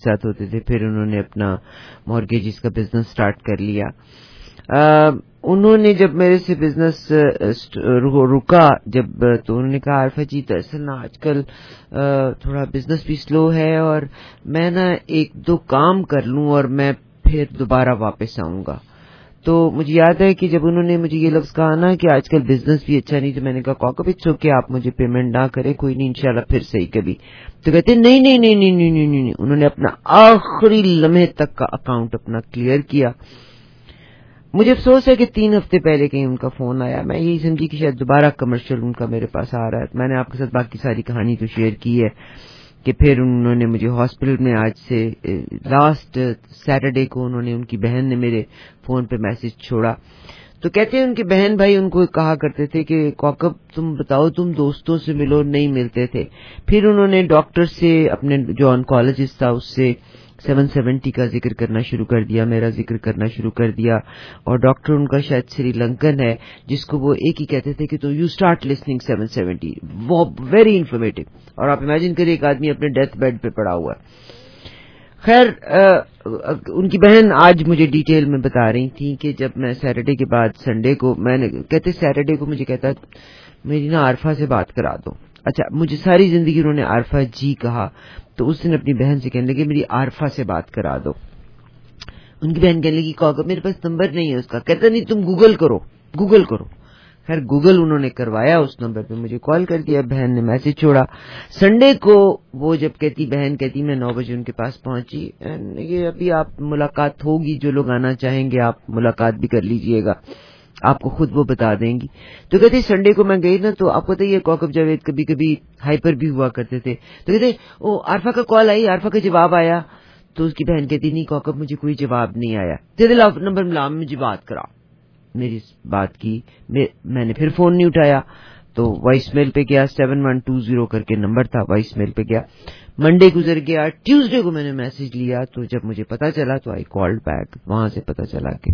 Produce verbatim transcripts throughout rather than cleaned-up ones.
ساتھ ہوتے تھے. پھر انہوں نے اپنا مارگیجز کا بزنس سٹارٹ کر لیا. uh, انہوں نے جب میرے سے بزنس رکا جب تو انہوں نے کہا عارفہ جی دراصل نا آج کل تھوڑا بزنس بھی سلو ہے اور میں نا ایک دو کام کر لوں اور میں پھر دوبارہ واپس آؤں گا. تو مجھے یاد ہے کہ جب انہوں نے مجھے یہ لفظ کہا نا کہ آج کل بزنس بھی اچھا نہیں, تو میں نے کہا کوکب اٹس اوکے, آپ مجھے پیمنٹ نہ کریں, کوئی نہیں, انشاءاللہ پھر صحیح کبھی. تو کہتے نہیں نہیں نہیں نہیں نہیں نہیں نہیں. انہوں نے اپنا آخری لمحے تک کا اکاؤنٹ اپنا کلیئر کیا. مجھے افسوس ہے کہ تین ہفتے پہلے کہیں ان کا فون آیا, میں یہی سمجھی کہ شاید دوبارہ کمرشل ان کا میرے پاس آ رہا ہے. میں نے آپ کے ساتھ باقی ساری کہانی تو شیئر کی ہے کہ پھر انہوں نے مجھے ہاسپٹل میں آج سے لاسٹ سیٹرڈے کو انہوں نے ان کی بہن نے میرے فون پہ میسج چھوڑا. تو کہتے ہیں ان کی بہن بھائی ان کو کہا کرتے تھے کہ کوکب تم بتاؤ تم دوستوں سے ملو, نہیں ملتے تھے. پھر انہوں نے ڈاکٹر سے اپنے جو آنکولوجسٹ تھا اس سے سیون سیونٹی کا ذکر کرنا شروع کر دیا, میرا ذکر کرنا شروع کر دیا. اور ڈاکٹر ان کا شاید سری لنکن ہے جس کو وہ ایک ہی کہتے تھے کہ تو you start listening seven seventy, وہ ویری انفارمیٹیو. اور آپ امیجن کریں ایک آدمی اپنے ڈیتھ بیڈ پہ پڑا ہوا ہے. خیر ان کی بہن آج مجھے ڈیٹیل میں بتا رہی تھی کہ جب میں سیٹرڈے کے بعد سنڈے کو, میں نے کہتے سیٹرڈے کو مجھے کہتا میری نا عارفہ سے بات کرا دو. اچھا, مجھے ساری زندگی انہوں نے عارفہ جی کہا, تو اس دن اپنی بہن سے کہنے لگے میری عارفہ سے بات کرا دو. ان کی بہن کہنے لگی کوکب میرے پاس نمبر نہیں ہے اس کا. کہتا نہیں تم گوگل کرو گوگل کرو. خیر گوگل انہوں نے کروایا, اس نمبر پہ مجھے کال کر دیا, بہن نے میسج چھوڑا. سنڈے کو وہ جب کہتی بہن کہتی میں نو بجے ان کے پاس پہنچی, یہ ابھی آپ ملاقات ہوگی, جو لوگ آنا چاہیں گے آپ ملاقات بھی کر لیجئے گا, آپ کو خود وہ بتا دیں گی. تو کہتے سنڈے کو میں گئی نا, تو آپ کو پتہ ہی ہے کوکب جاوید کبھی کبھی ہائپر بھی ہوا کرتے تھے. تو کہتے او عارفہ کا کال آئی, عارفہ کا جواب آیا. تو اس کی بہن کہتی نہیں کوکب مجھے کوئی جواب نہیں آیا. دے لاؤ نمبر ملا, مجھے بات کرا. میری بات کی, میں نے پھر فون نہیں اٹھایا, تو وائس میل پہ گیا, سیون ون ٹو زیرو کر کے نمبر تھا, وائس میل پہ گیا. منڈے گزر گیا, ٹیوزڈے کو میں نے میسج لیا, تو جب مجھے پتا چلا تو آئی کالڈ بیک. وہاں سے پتا چلا کہ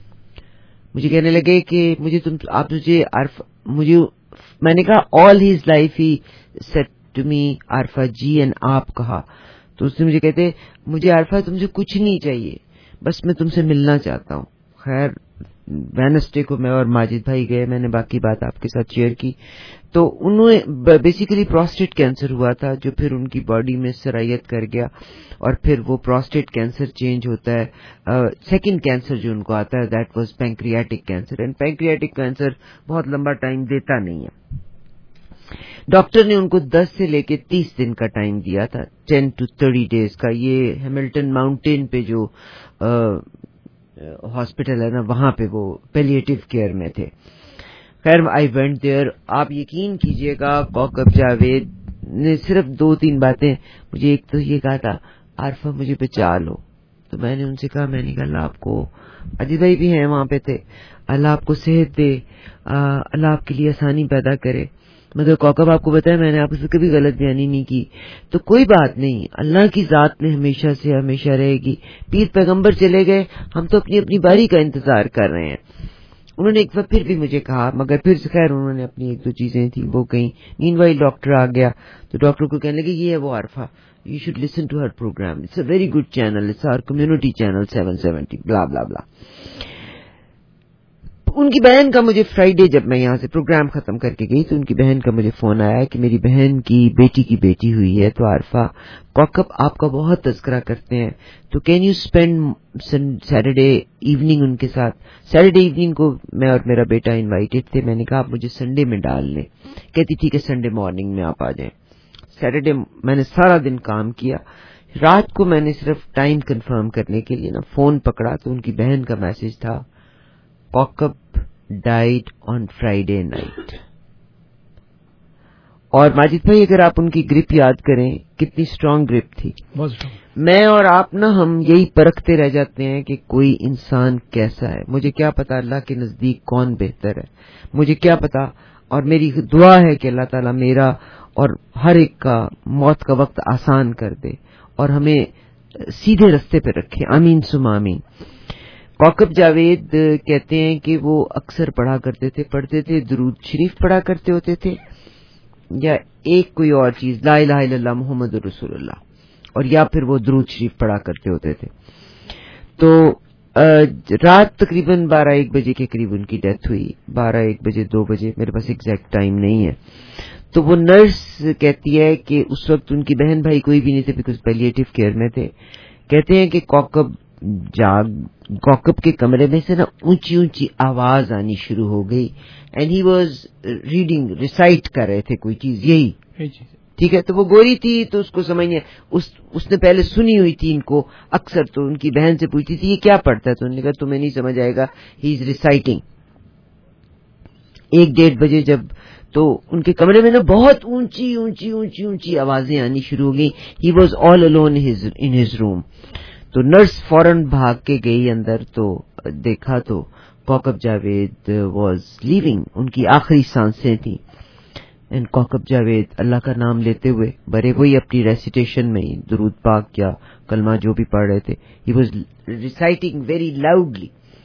مجھے کہنے لگے کہ مجھے تم آپ مجھے عارفہ مجھے میں نے کہا all his life he said to me Arifa ji and آپ کہا. تو اس نے مجھے کہتے مجھے عارفہ تم سے کچھ نہیں چاہیے, بس میں تم سے ملنا چاہتا ہوں. خیر وینسڈے کو میں اور ماجد بھائی گئے, میں نے باقی بات آپ کے ساتھ شیئر کی. تو انہوں بیسیکلی پروسٹیٹ کینسر ہوا تھا جو پھر ان کی باڈی میں سرایت کر گیا, اور پھر وہ پروسٹیٹ کینسر چینج ہوتا ہے. سیکنڈ کینسر جو ان کو آتا ہے that was pancreatic cancer, and pancreatic cancer بہت لمبا ٹائم دیتا نہیں ہے. ڈاکٹر نے ان کو دس سے لے کے تیس دن کا ٹائم دیا تھا, ٹین ٹو تھرٹی ڈیز کا. یہ ہیملٹن ماؤنٹین پہ جو ہاسپٹل ہے نا, وہاں پہ وہ پیلیٹیو کیئر میں تھے. خیر آئی وینٹ دیئر. آپ یقین کیجئے گا کوکب جاوید نے صرف دو تین باتیں مجھے, ایک تو یہ کہا تھا عارفہ مجھے بچا لو. تو میں نے ان سے کہا, میں نے کہا اللہ آپ کو, اجی بھائی بھی ہیں وہاں پہ تھے, اللہ آپ کو صحت دے, اللہ آپ کے لیے آسانی پیدا کرے. مگر کوکب آپ کو بتایا میں نے آپ سے کبھی غلط بیانی نہیں کی. تو کوئی بات نہیں, اللہ کی ذات میں ہمیشہ سے ہمیشہ رہے گی. پیر پیغمبر چلے گئے, ہم تو اپنی اپنی باری کا انتظار کر رہے ہیں. انہوں نے ایک بار پھر بھی مجھے کہا, مگر پھر خیر انہوں نے اپنی ایک دو چیزیں تھیں وہ کہیں. مین وائل ڈاکٹر آ گیا, تو ڈاکٹر کو کہنے لگے یہ ہے وہ Arifa, you should listen to her program, it's a very good channel, it's our community channel seven seventy blah blah بلا. ان کی بہن کا مجھے فرائیڈے جب میں یہاں سے پروگرام ختم کر کے گئی تو ان کی بہن کا مجھے فون آیا کہ میری بہن کی بیٹی کی بیٹی ہوئی ہے, تو عارفہ کوکب آپ کا بہت تذکرہ کرتے ہیں, تو can you spend Saturday evening ان کے ساتھ. سیٹرڈے ایوننگ کو میں اور میرا بیٹا انوائٹیڈ تھے. میں نے کہا آپ مجھے سنڈے میں ڈال لیں. کہتی ٹھیک ہے سنڈے مارننگ میں آپ آ جائیں. سیٹرڈے میں نے سارا دن کام کیا. رات کو میں نے صرف ٹائم کنفرم کرنے کے لیے نا فون پکڑا, تو ان کی بہن کا میسج تھا Kaukab died on Friday night. اور ماجد بھائی اگر آپ ان کی گرپ یاد کریں کتنی اسٹرانگ گرپ تھی. میں اور آپ نا ہم یہی پرکھتے رہ جاتے ہیں کہ کوئی انسان کیسا ہے. مجھے کیا پتا اللہ کے نزدیک کون بہتر ہے, مجھے کیا پتا. اور میری دعا ہے کہ اللہ تعالیٰ میرا اور ہر ایک کا موت کا وقت آسان کر دے اور ہمیں سیدھے رستے پہ رکھے, آمین سم آمین. کوکب جاوید کہتے ہیں کہ وہ اکثر پڑھا کرتے تھے, پڑھتے تھے درود شریف پڑھا کرتے ہوتے تھے, یا ایک کوئی اور چیز لا الہ الا اللہ محمد رسول اللہ, اور یا پھر وہ درود شریف پڑھا کرتے ہوتے تھے. تو رات تقریباً بارہ ایک بجے کے قریب ان کی ڈیتھ ہوئی, بارہ ایک بجے دو بجے, میرے پاس ایگزیکٹ ٹائم نہیں ہے. تو وہ نرس کہتی ہے کہ اس وقت ان کی بہن بھائی کوئی بھی نہیں تھے بیکاز پیلیٹیو کیئر میں تھے. کہتے ہیں کہ کوکب جاگ کوکب کے کمرے میں سے نا اونچی اونچی آواز آنی شروع ہو گئی, and he was reading, recite کر رہے تھے کوئی چیز, یہی ٹھیک ہے. تو وہ گوری تھی تو اس کو سمجھنے, اس اس نے پہلے سنی ہوئی تھی ان کو اکثر, تو ان کی بہن سے پوچھتی تھی یہ کیا پڑھتا ہے, تو انہوں نے کہا تمہیں نہیں سمجھ آئے گا, ہی از ریسائٹنگ. ایک ڈیڑھ بجے جب تو ان کے کمرے میں نا بہت اونچی اونچی اونچی اونچی آوازیں آنی شروع ہو گئی. He was all alone in his room. تو نرس فوراً بھاگ کے گئی اندر, تو دیکھا تو کوکب جاوید واز لیونگ, ان کی آخری سانسیں تھیں. اینڈ کوکب جاوید اللہ کا نام لیتے ہوئے برے وہی اپنی ریسیٹیشن میں ہی درود پاک یا کلمہ جو بھی پڑھ رہے تھے, he was reciting very loudly.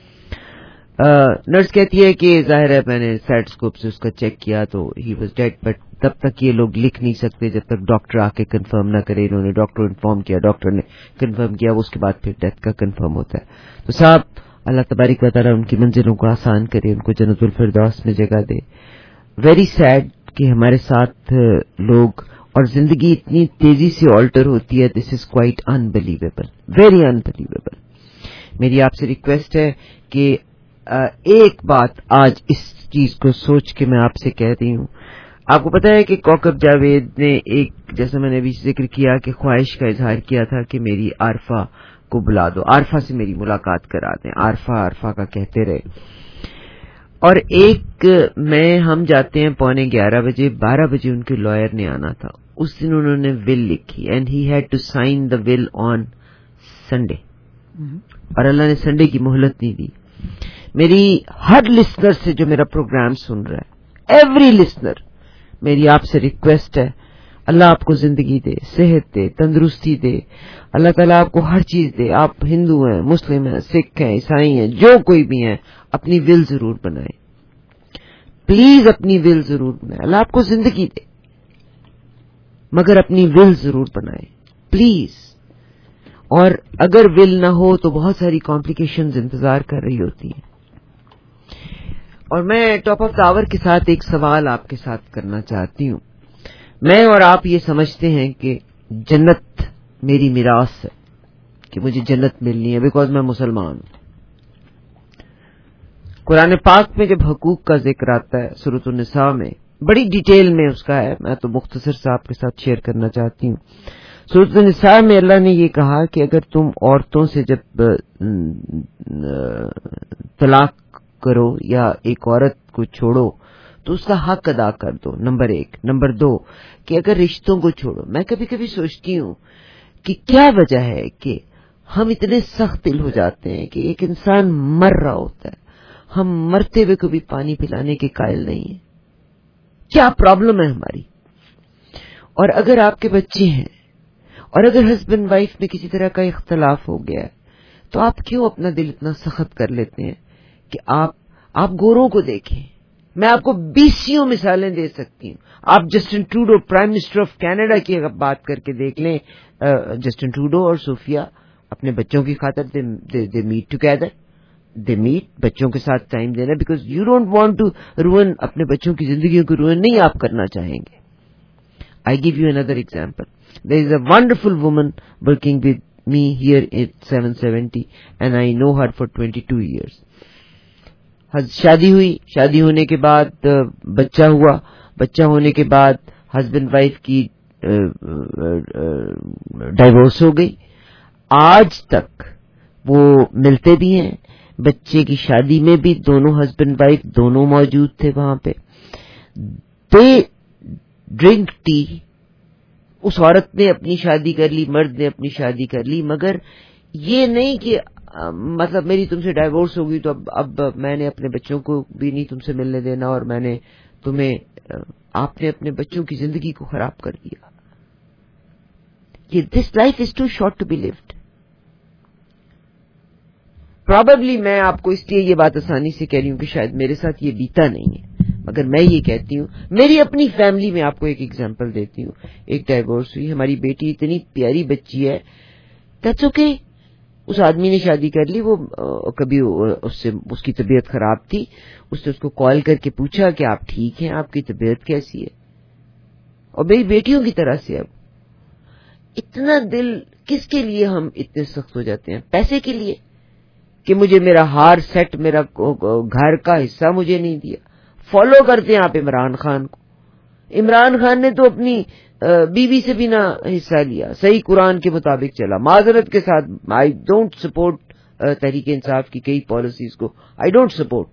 Nurse کہتی ہے کہ ظاہر ہے میں نے اسٹیتھوسکوپ سے اس کا چیک کیا تو ہی واز ڈیڈ, بٹ تب تک یہ لوگ لکھ نہیں سکتے جب تک ڈاکٹر آ کے کنفرم نہ کرے. انہوں نے ڈاکٹر انفارم کیا, ڈاکٹر نے کنفرم کیا, اس کے بعد پھر ڈیتھ کا کنفرم ہوتا ہے. تو صاحب اللہ تبارک و تعالیٰ ان کی منزلوں کو آسان کرے, ان کو جنت الفردوس میں جگہ دے. ویری سیڈ کہ ہمارے ساتھ لوگ اور زندگی اتنی تیزی سے آلٹر ہوتی ہے. This is quite unbelievable, very unbelievable. میری آپ سے ریکویسٹ ہے کہ ایک بات آج اس چیز کو سوچ کے میں آپ سے کہہ رہی ہوں. آپ کو پتا ہے کہ کوکب جاوید نے ایک, جیسا میں نے ابھی ذکر کیا, کہ خواہش کا اظہار کیا تھا کہ میری عارفہ کو بلا دو, عارفہ سے میری ملاقات کرا دیں. عارفہ عارفہ کا کہتے رہے. اور ایک میں ہم جاتے ہیں پونے گیارہ بجے, بارہ بجے ان کے لائر نے آنا تھا. اس دن انہوں نے ول لکھی, and he had to sign the will on Sunday, اور اللہ نے سنڈے کی مہلت نہیں دی. میری ہر لسنر سے جو میرا پروگرام سن رہا ہے, ایوری لسنر, میری آپ سے ریکویسٹ ہے, اللہ آپ کو زندگی دے, صحت دے, تندرستی دے, اللہ تعالیٰ آپ کو ہر چیز دے. آپ ہندو ہیں, مسلم ہیں, سکھ ہیں, عیسائی ہیں, جو کوئی بھی ہیں, اپنی ول ضرور بنائیں, پلیز اپنی ول ضرور بنائیں. اللہ آپ کو زندگی دے مگر اپنی ول ضرور بنائیں پلیز. اور اگر ول نہ ہو تو بہت ساری کمپلیکیشنز انتظار کر رہی ہوتی ہیں. اور میں ٹاپ آف دا آور کے ساتھ ایک سوال آپ کے ساتھ کرنا چاہتی ہوں. میں اور آپ یہ سمجھتے ہیں کہ جنت میری میراث ہے, کہ مجھے جنت ملنی ہے بیکاز میں مسلمان ہوں. قرآن پاک میں جب حقوق کا ذکر آتا ہے سورۃ النساء میں, بڑی ڈیٹیل میں اس کا ہے, میں تو مختصر سے آپ کے ساتھ شیئر کرنا چاہتی ہوں. سورۃ النساء میں اللہ نے یہ کہا کہ اگر تم عورتوں سے جب طلاق کرو یا ایک عورت کو چھوڑو تو اس کا حق ادا کر دو, نمبر ایک. نمبر دو کہ اگر رشتوں کو چھوڑو, میں کبھی کبھی سوچتی ہوں کہ کیا وجہ ہے کہ ہم اتنے سخت دل ہو جاتے ہیں کہ ایک انسان مر رہا ہوتا ہے, ہم مرتے ہوئے کو بھی پانی پلانے کے قائل نہیں ہیں. کیا پرابلم ہے ہماری؟ اور اگر آپ کے بچے ہیں اور اگر ہسبینڈ وائف میں کسی طرح کا اختلاف ہو گیا ہے تو آپ کیوں اپنا دل اتنا سخت کر لیتے ہیں کہ آپ آپ گوروں کو دیکھیں. میں آپ کو بیسیوں مثالیں دے سکتی ہوں. آپ Justin Trudeau prime minister of Canada کی اگر بات کر کے دیکھ لیں, جسٹن ٹروڈو اور صوفیا اپنے بچوں کی خاطر they met together, they met, بچوں کے ساتھ ٹائم دینا, because you don't want to ruin, اپنے بچوں کی زندگیوں کو روئن نہیں آپ کرنا چاہیں گے. I give you another example. There is a wonderful woman working with me here at seven seventy and I know her for twenty-two years. شادی ہوئی, شادی ہونے کے بعد بچہ ہوا, بچہ ہونے کے بعد ہسبینڈ وائف کی ڈائیورس ہو گئی. آج تک وہ ملتے بھی ہیں, بچے کی شادی میں بھی دونوں ہسبینڈ وائف دونوں موجود تھے وہاں پہ. دے ڈرنک ٹی. اس عورت نے اپنی شادی کر لی, مرد نے اپنی شادی کر لی, مگر یہ نہیں کہ مطلب میری تم سے ڈائیورس ہو گئی تو اب اب میں نے اپنے بچوں کو بھی نہیں تم سے ملنے دینا اور میں نے تمہیں, آپ نے اپنے بچوں کی زندگی کو خراب کر دیا. یہ this life is too short to be lived. Probably میں آپ کو اس لیے یہ بات آسانی سے کہہ رہی ہوں کہ شاید میرے ساتھ یہ بیتا نہیں ہے, مگر میں یہ کہتی ہوں, میری اپنی فیملی میں آپ کو ایک ایگزامپل دیتی ہوں. ایک ڈائیورس ہوئی, ہماری بیٹی اتنی پیاری بچی ہے, دیٹس اوکے. اس آدمی نے شادی کر لی, وہ کبھی اس سے اس کی طبیعت خراب تھی, اس نے اس کو کال کر کے پوچھا کہ آپ ٹھیک ہیں, آپ کی طبیعت کیسی ہے, اور میری بیٹیوں کی طرح سے. اب اتنا دل کس کے لیے ہم اتنے سخت ہو جاتے ہیں؟ پیسے کے لیے, کہ مجھے میرا ہار سیٹ, میرا گھر کا حصہ مجھے نہیں دیا. فالو کرتے ہیں آپ عمران خان کو. عمران خان نے تو اپنی بیوی سے بھی نہ حصہ لیا, صحیح قرآن کے مطابق چلا. معذرت کے ساتھ, I don't support Tehreek Insaf کی کئی پالیسیز کو, آئی ڈونٹ سپورٹ,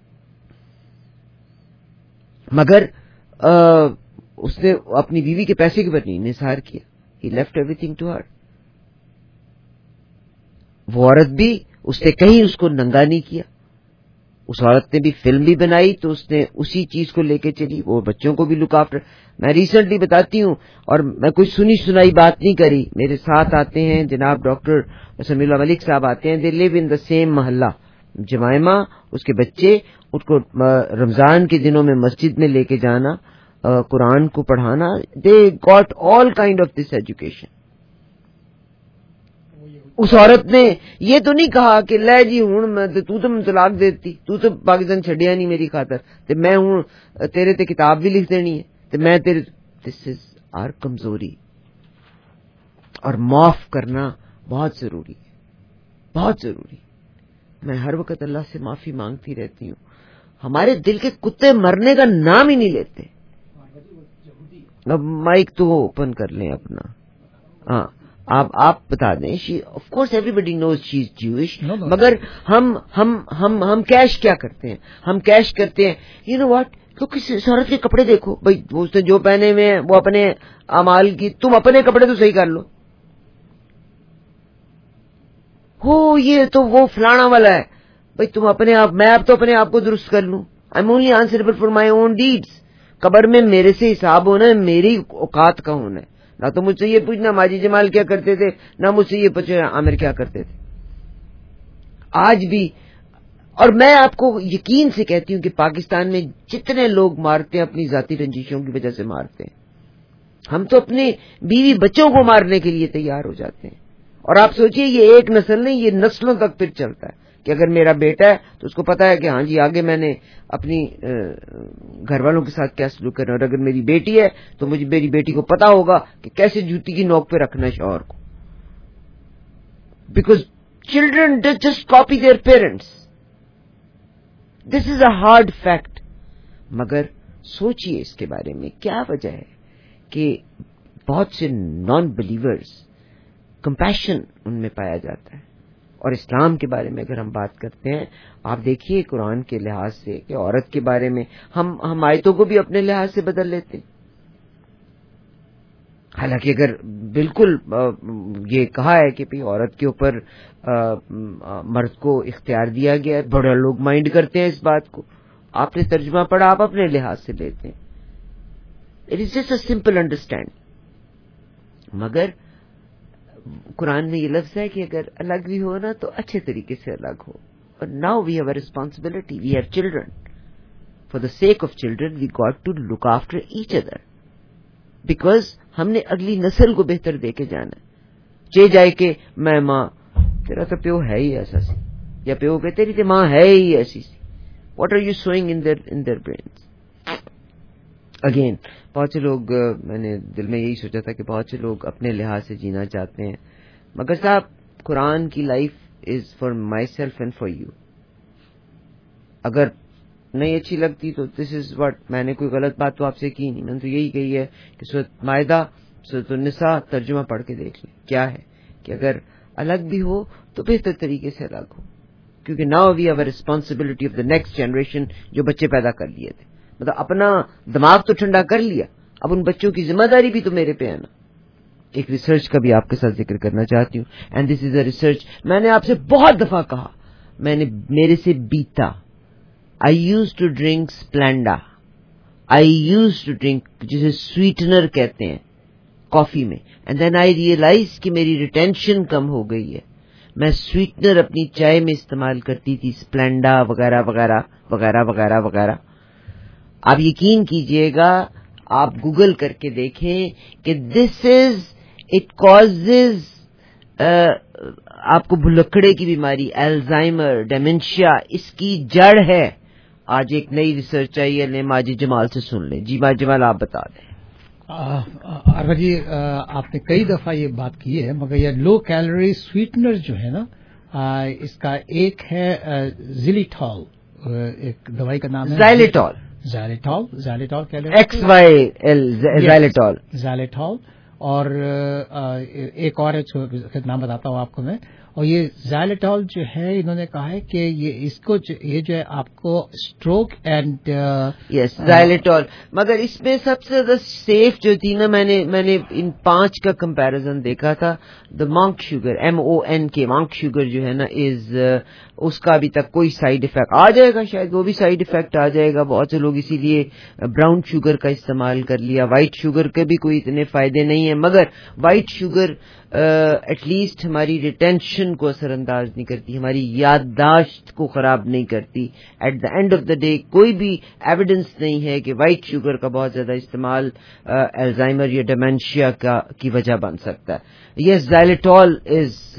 مگر اس نے اپنی بیوی کے پیسے کے اوپر نہیں انحصار کیا. He left everything to her. وہ عورت بھی, اس نے کہیں اس کو ننگا نہیں کیا. اس عورت نے بھی فلم بھی بنائی تو اس نے اسی چیز کو لے کے چلی, وہ بچوں کو بھی لک آفٹر. میں ریسنٹلی بتاتی ہوں, اور میں کوئی سنی سنائی بات نہیں کری. میرے ساتھ آتے ہیں جناب ڈاکٹر سمیع اللہ ملک صاحب آتے ہیں, دے لیو ان دا سیم محلہ. جمائمہ, اس کے بچے, اس کو رمضان کے دنوں میں مسجد میں لے کے جانا, قرآن کو پڑھانا. They got all kind of this education. اس عورت نے یہ تو نہیں کہا کہ لے جی ہوں تو تم طلاق دیتی, تو تو پاکستان چھڈیا نہیں میری خاطر, تے میں ہوں تیرے تے کتاب بھی لکھ دینی ہے, تے میں تیرے. دس از آر کمزوری. اور معاف کرنا بہت ضروری ہے, بہت ضروری. میں ہر وقت اللہ سے معافی مانگتی رہتی ہوں. ہمارے دل کے کتے مرنے کا نام ہی نہیں لیتے. اب مائک تو اوپن کر لیں اپنا. ہاں, آپ آپ بتا دیں. Of course everybody knows she is Jewish, مگر ہم ہم ہم ہم کیش کیا کرتے ہیں؟ ہم کیش کرتے ہیں یو نو واٹ, اس عورت کے کپڑے دیکھو بھائی, اس نے جو پہنے ہوئے ہیں وہ اپنے اعمال کی, تم اپنے کپڑے تو صحیح کر لو. ہو یہ تو وہ فلانا والا ہے بھائی, تم اپنے آپ, میں اب تو اپنے آپ کو درست کر لوں. I am only answerable for my own deeds. قبر میں میرے سے حساب ہونا ہے, میری اوقات کا ہونا ہے. نہ تو مجھ سے یہ پوچھنا ماجی جمال کیا کرتے تھے, نہ مجھ سے یہ پوچھنا عامر کیا کرتے تھے. آج بھی, اور میں آپ کو یقین سے کہتی ہوں کہ پاکستان میں جتنے لوگ مارتے ہیں اپنی ذاتی رنجشوں کی وجہ سے مارتے ہیں. ہم تو اپنے بیوی بچوں کو مارنے کے لیے تیار ہو جاتے ہیں. اور آپ سوچئے یہ ایک نسل نہیں, یہ نسلوں تک پھر چلتا ہے کہ اگر میرا بیٹا ہے تو اس کو پتا ہے کہ ہاں جی آگے میں نے اپنی گھر والوں کے ساتھ کیا سلوک کرنا ہے, اور اگر میری بیٹی ہے تو مجھے میری بیٹی کو پتا ہوگا کہ کیسے جوتی کی نوک پہ رکھنا ہے شوہر کو. Because children just copy their parents. This is a hard fact. مگر سوچئے اس کے بارے میں کیا وجہ ہے کہ بہت سے نان بلیورز کمپیشن ان میں پایا جاتا ہے. اور اسلام کے بارے میں اگر ہم بات کرتے ہیں, آپ دیکھیے قرآن کے لحاظ سے کہ عورت کے بارے میں ہم ہم آیتوں کو بھی اپنے لحاظ سے بدل لیتے ہیں. حالانکہ اگر بالکل یہ کہا ہے کہ عورت کے اوپر مرد کو اختیار دیا گیا ہے, بڑے لوگ مائنڈ کرتے ہیں اس بات کو. آپ نے ترجمہ پڑھا, آپ اپنے لحاظ سے لیتے ہیں. It is just a simple understand. مگر قرآن میں یہ لفظ ہے کہ اگر الگ بھی ہو نا تو اچھے طریقے سے الگ ہو. اور now we have a responsibility, we have children. For the sake of children we got to look after each other, because ہم نے اگلی نسل کو بہتر دے کے جانا ہے. چے جائے کہ میں ماں تیرا تو پیو ہے ہی ایسا سی, یا پیو کہ تیری تو ماں ہے ہی ایسی سی. What are you sowing in their in their brains? Again بہت سے لوگ, میں نے دل میں یہی سوچا تھا کہ بہت سے لوگ اپنے لحاظ سے جینا چاہتے ہیں. مگر صاحب قرآن کی life is for myself and for you. اگر نہیں اچھی لگتی تو دس از واٹ, میں نے کوئی غلط بات تو آپ سے کی نہیں, میں نے تو یہی کہی ہے کہ سورۃ مائدہ سورۃ النساء ترجمہ پڑھ کے دیکھ لیں. کیا ہے کہ اگر الگ بھی ہو تو بہتر طریقے سے الگ ہو, کیونکہ now we have a responsibility of the next generation جو بچے پیدا کر لیے تھے. مطلب اپنا دماغ تو ٹھنڈا کر لیا, اب ان بچوں کی ذمہ داری بھی تو میرے پہ ہے نا. ایک ریسرچ کا بھی آپ کے ساتھ ذکر کرنا چاہتی ہوں, and this is a research. میں نے آپ سے بہت دفعہ کہا, میں نے میرے سے بیتا. I used to drink Splenda, I used to drink جسے سویٹنر کہتے ہیں کافی میں, اینڈ دین آئی ریئلائز کہ میری ریٹینشن کم ہو گئی ہے. میں سویٹنر اپنی چائے میں استعمال کرتی تھی, اسپلینڈا وغیرہ وغیرہ وغیرہ وغیرہ وغیرہ. آپ یقین کیجئے گا, آپ گوگل کر کے دیکھیں کہ دس از اٹ کازز آپ کو بھلکڑے کی بیماری, الزائمر, ڈیمنشیا, اس کی جڑ ہے. آج ایک نئی ریسرچ آئی ہے, ماجد جمال سے سن لیں. جی ماجد جمال آپ بتا دیں. عرفت جی, آپ نے کئی دفعہ یہ بات کی ہے, مگر یہ لو کیلوری سویٹنر جو ہے نا, اس کا ایک ہے زیلیٹول, ایک دوائی کا نام ہے xylitol. Xylitol xylitol X Y L xylitol xylitol اور ایک اور نام بتاتا ہوں آپ کو میں. اور یہ زائلیٹول جو ہے, انہوں نے کہا ہے کہ یہ اس کو یہ جو ہے آپ کو اسٹروک اینڈ یس زائلیٹول, مگر اس میں سب سے زیادہ سیف جو تھی نا, میں نے میں نے ان پانچ کا کمپیریزن دیکھا تھا. The monk sugar, M O N K, monk sugar جو ہے نا از, اس کا ابھی تک کوئی سائیڈ افیکٹ آ جائے گا, شاید وہ بھی سائیڈ افیکٹ آ جائے گا. بہت سے لوگ اسی لیے براؤن شوگر کا استعمال کر لیا. وائٹ شوگر کے بھی کوئی اتنے فائدے نہیں ہیں, مگر وائٹ شوگر ایٹ لیسٹ ہماری ریٹینشن کو اثر انداز نہیں کرتی, ہماری یادداشت کو خراب نہیں کرتی. At the end of the day کوئی بھی ایویڈنس نہیں ہے کہ وائٹ شوگر کا بہت زیادہ استعمال الزائمر یا ڈیمنشیا کا کی وجہ بن سکتا ہے. Yes xylitol is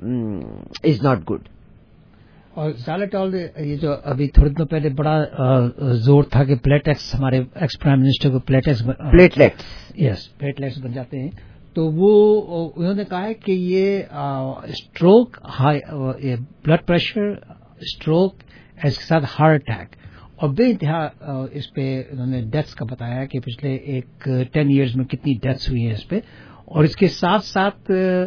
is not good. اور زائلیٹول یہ جو ابھی تھوڑے دنوں پہلے بڑا زور تھا کہ پلیٹلیٹس, ہمارے ایکس پرائم منسٹر کو پلیٹلیٹس پلیٹلیٹس یس پلیٹلیٹس بن جاتے ہیں, تو وہ انہوں نے کہا ہے کہ یہ اسٹروک, بلڈ پریشر, اسٹروک, اس کے ساتھ ہارٹ اٹیک اور بے انتہا اس پہ انہوں نے ڈیتھس کا بتایا کہ پچھلے ایک ٹین ایئرز میں کتنی ڈیتھس ہوئی ہیں اس پہ. اور اس کے ساتھ ساتھ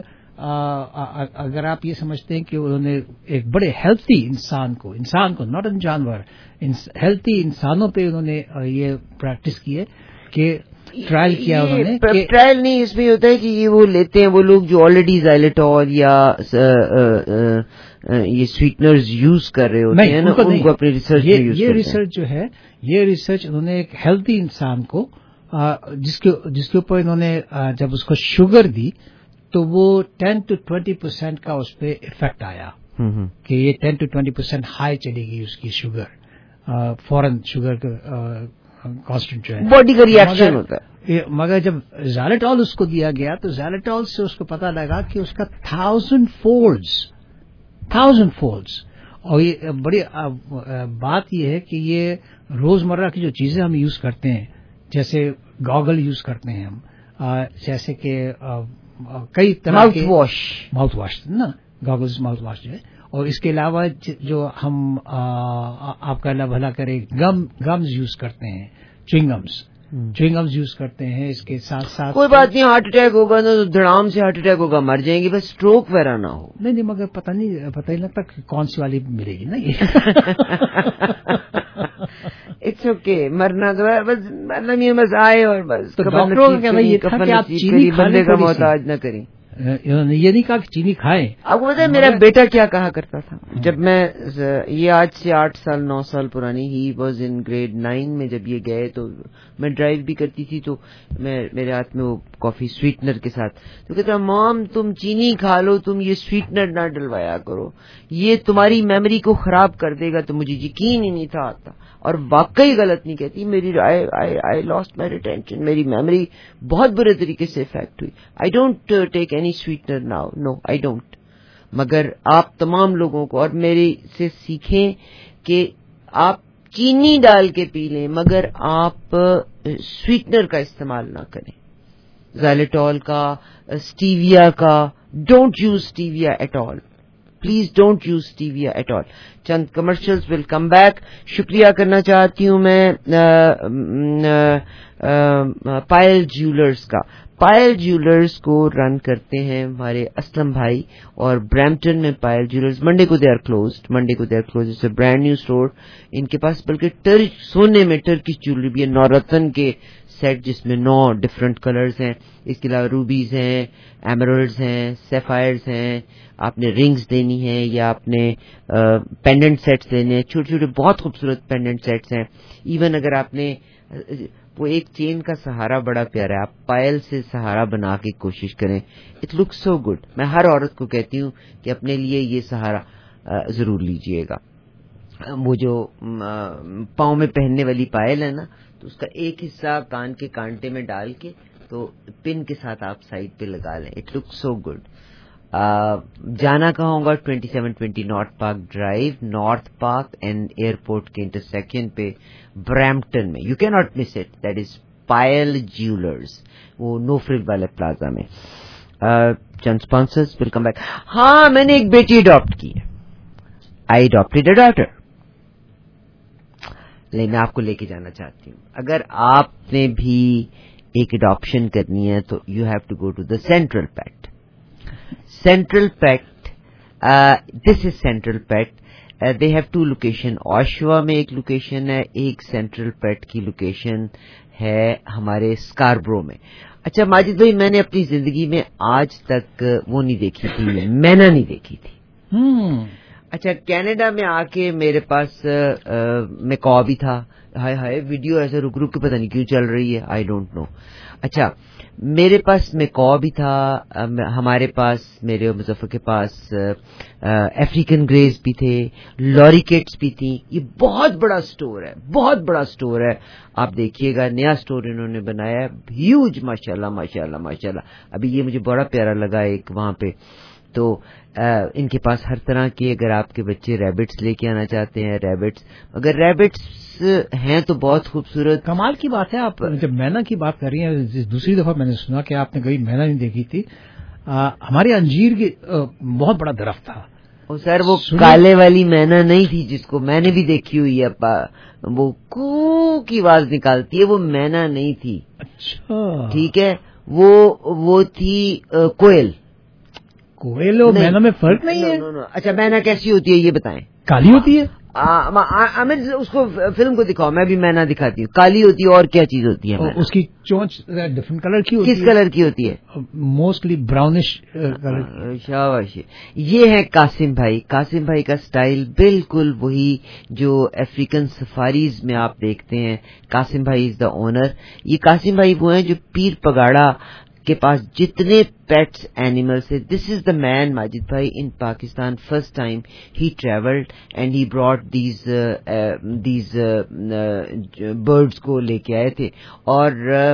اگر آپ یہ سمجھتے ہیں کہ انہوں نے ایک بڑے ہیلتھی انسان کو انسان کو ناٹ ان جانور, ہیلتھی انسانوں پہ انہوں نے یہ پریکٹس کی ہے کہ ٹرائل کیا انہوں نے. ٹرائل نہیں, اس میں ہوتا ہے کہ یہ وہ لیتے ہیں وہ لوگ جو آلریڈی زائلیٹول یا یہ سویٹنرز یوز کر رہے ہوتے ہیں نا, ان کو اپنی ریسرچ میں یوز کرتے ہیں. یہ ریسرچ جو ہے, یہ ریسرچ انہوں نے ایک ہیلتھی انسان کو جس کے جس کے اوپر انہوں نے جب اس کو شوگر دی تو وہ ٹین ٹو ٹوینٹی پرسینٹ کا اس پہ افیکٹ آیا کہ یہ ten to twenty percent high چلے گی اس کی شوگر, فوراً شوگر کانسٹنٹ جو ہے باڈی کا ریئیکشن ہوتا ہے. مگر جب زائلیٹول اس کو دیا گیا تو زائلیٹول سے اس کو پتا لگا کہ اس کا تھاؤزینڈ فولڈز تھاؤزینڈ فولڈز اور یہ بڑی بات یہ ہے کہ یہ روزمرہ کی جو چیزیں ہم یوز کرتے ہیں, جیسے گاگل یوز کرتے ہیں ہم, جیسے کہ کئی طرح کے ماؤتھ واش ماؤتھ واش نا گاگلز ماؤتھ واش جو ہے, اور اس کے علاوہ جو ہم آپ کا اللہ بھلا کرے گم گمز یوز کرتے ہیں, چوئنگمز چوئنگمز یوز کرتے ہیں. اس کے ساتھ ساتھ کوئی بات نہیں, ہارٹ اٹیک ہوگا نا تو دھڑام سے ہارٹ اٹیک ہوگا, مر جائیں گے, بس اسٹروک وغیرہ نہ ہو. نہیں نہیں, مگر پتہ نہیں پتہ ہی لگتا کہ کون سی والی ملے گی نا یہ. اٹس اوکے, مرنا تو بس مطلب یہ بس آئے اور بس ڈاکٹروں کا کہنا یہ تھا کہ آپ چینی بندے کا محتاج نہ کریں. انہوں نے یہ نہیں کہا کہ چینی کھائیں. آپ کو پتا ہے میرا بیٹا کیا کہا کرتا تھا جب میں, یہ آج سے آٹھ سال نو سال پرانی, he was in grade nine میں جب یہ گئے تو میں ڈرائیو بھی کرتی تھی, تو میں میرے ہاتھ میں وہ کافی سویٹنر کے ساتھ, تو کہتا مام تم چینی کھا لو, تم یہ سویٹنر نہ ڈلوایا کرو, یہ تمہاری میموری کو خراب کر دے گا. تو مجھے یقین ہی نہیں تھا آتا, اور واقعی غلط نہیں کہتی, میری آئی لاسٹ مائی ریٹینشن, میری میموری بہت برے طریقے سے افیکٹ ہوئی. I don't take any sweetener now, no I don't. مگر آپ تمام لوگوں کو اور میرے سے سیکھیں کہ آپ چینی ڈال کے پی لیں, مگر آپ سویٹنر کا استعمال نہ کریں. زائلیٹول کا, اسٹیویا کا, don't use stevia at all, please don't use stevia at all. چند کمرشلز ول کم بیک. شکریہ کرنا چاہتی ہوں میں پائل جیولرز کا. پائل جیولرز کو رن کرتے ہیں ہمارے اسلم بھائی, اور برامپٹن میں پائل جیولرز, منڈے کو دے آر کلوزڈ, منڈے کو they are closed. It's a brand new store. ان کے پاس بلکہ ٹرک سونے میں ٹرکش جیولری بھی ہے, نورتن کے سیٹ جس میں نو ڈفرنٹ کلرز ہیں. اس کے علاوہ روبیز ہیں, ایمرلڈز ہیں, سیفائرز ہیں. آپ نے رنگز دینی ہے یا آپ نے پینڈنٹ سیٹس لینے ہیں, چھوٹے چھوٹے بہت خوبصورت پینڈنٹ سیٹس ہیں. ایون اگر آپ نے وہ ایک چین کا سہارا بڑا پیارا ہے, آپ پائل سے سہارا بنا کے کوشش کریں, اٹ لک سو گڈ. میں ہر عورت کو کہتی ہوں کہ اپنے لیے یہ سہارا ضرور لیجئے گا. وہ جو پاؤں میں پہننے والی پائل ہے نا، تو اس کا ایک حصہ کان کے کانٹے میں ڈال کے تو پن کے ساتھ آپ سائڈ پہ لگا لیں. It look so good. جانا کہاں ہوگا؟ Twenty seven twenty North Park Drive, North Park and Airport کے انٹرسیکشن پہ برامپٹن میں. You can not miss it. That is Payal jewellers, وہ نو فرل والے پلازا میں. چند اسپانسرز ول کم بیک. ہاں، میں نے ایک بیٹی اڈاپٹ کی ہے. I adopted a daughter. لیکن میں آپ کو لے کے جانا چاہتی ہوں. اگر آپ نے بھی ایک اڈاپشن کرنی ہے تو you have to go to the Central Pet. Central Pet, this is Central Pet. They have two location. Oshawa میں ایک لوکیشن ہے، ایک سینٹرل پیٹ کی لوکیشن ہے ہمارے اسکاربرو میں. اچھا ماجد بھائی، میں نے اپنی زندگی میں آج تک وہ نہیں دیکھی تھی، مینا نہیں دیکھی تھی. اچھا، کینیڈا میں آ کے میرے پاس میکا بھی تھا. ہائے ہائے، ویڈیو ایسے رک رک کے پتہ نہیں کیوں چل رہی ہے، آئی ڈونٹ نو. اچھا، میرے پاس میکا بھی تھا، ہمارے پاس، میرے مظفر کے پاس افریقن گریز بھی تھے، لوریکیٹس بھی تھیں. یہ بہت بڑا سٹور ہے، بہت بڑا سٹور ہے. آپ دیکھیے گا، نیا سٹور انہوں نے بنایا ہے، ہیوج، ماشاء اللہ ماشاء اللہ ماشاء اللہ. ابھی یہ مجھے بڑا پیارا لگا ایک وہاں پہ. تو ان کے پاس ہر طرح کے، اگر آپ کے بچے ریبٹس لے کے آنا چاہتے ہیں، ریبٹس، اگر ریبٹس ہیں تو بہت خوبصورت. کمال کی بات ہے. آپ جب مینا کی بات کر رہی ہیں، دوسری دفعہ میں نے سنا کہ آپ نے کبھی مینا نہیں دیکھی تھی. ہمارے انجیر کی بہت بڑا درخت تھا. اور سر وہ کالے والی مینا نہیں تھی جس کو میں نے بھی دیکھی ہوئی ہے، وہ کو کی آواز نکالتی ہے، وہ مینا نہیں تھی. اچھا ٹھیک ہے، وہ وہ تھی کوئل. کوئل اور مینا میں فرق نہیں ہے؟ اچھا، مینا کیسی ہوتی ہے یہ بتائیں؟ کالی ہوتی ہے. اس کو فلم کو دکھاؤ، میں بھی مینا دکھاتی ہوں. کالی ہوتی ہے. اور کیا چیز ہوتی ہے؟ اس کی چونچ ڈفرنٹ کلر کی ہوتی ہے. کس کلر کی ہوتی ہے؟ Mostly brownish colour. شاباش. یہ ہے قاسم بھائی. قاسم بھائی کا سٹائل بالکل وہی جو افریقن سفاریز میں آپ دیکھتے ہیں. قاسم بھائی از دا اونر. یہ قاسم بھائی وہ ہیں جو پیر پگاڑا کے پاس جتنے پیٹس اینیملس ہے. This is the man Majid بھائی in Pakistan. First time he travelled and he brought these these birds کو لے کے آئے تھے. اور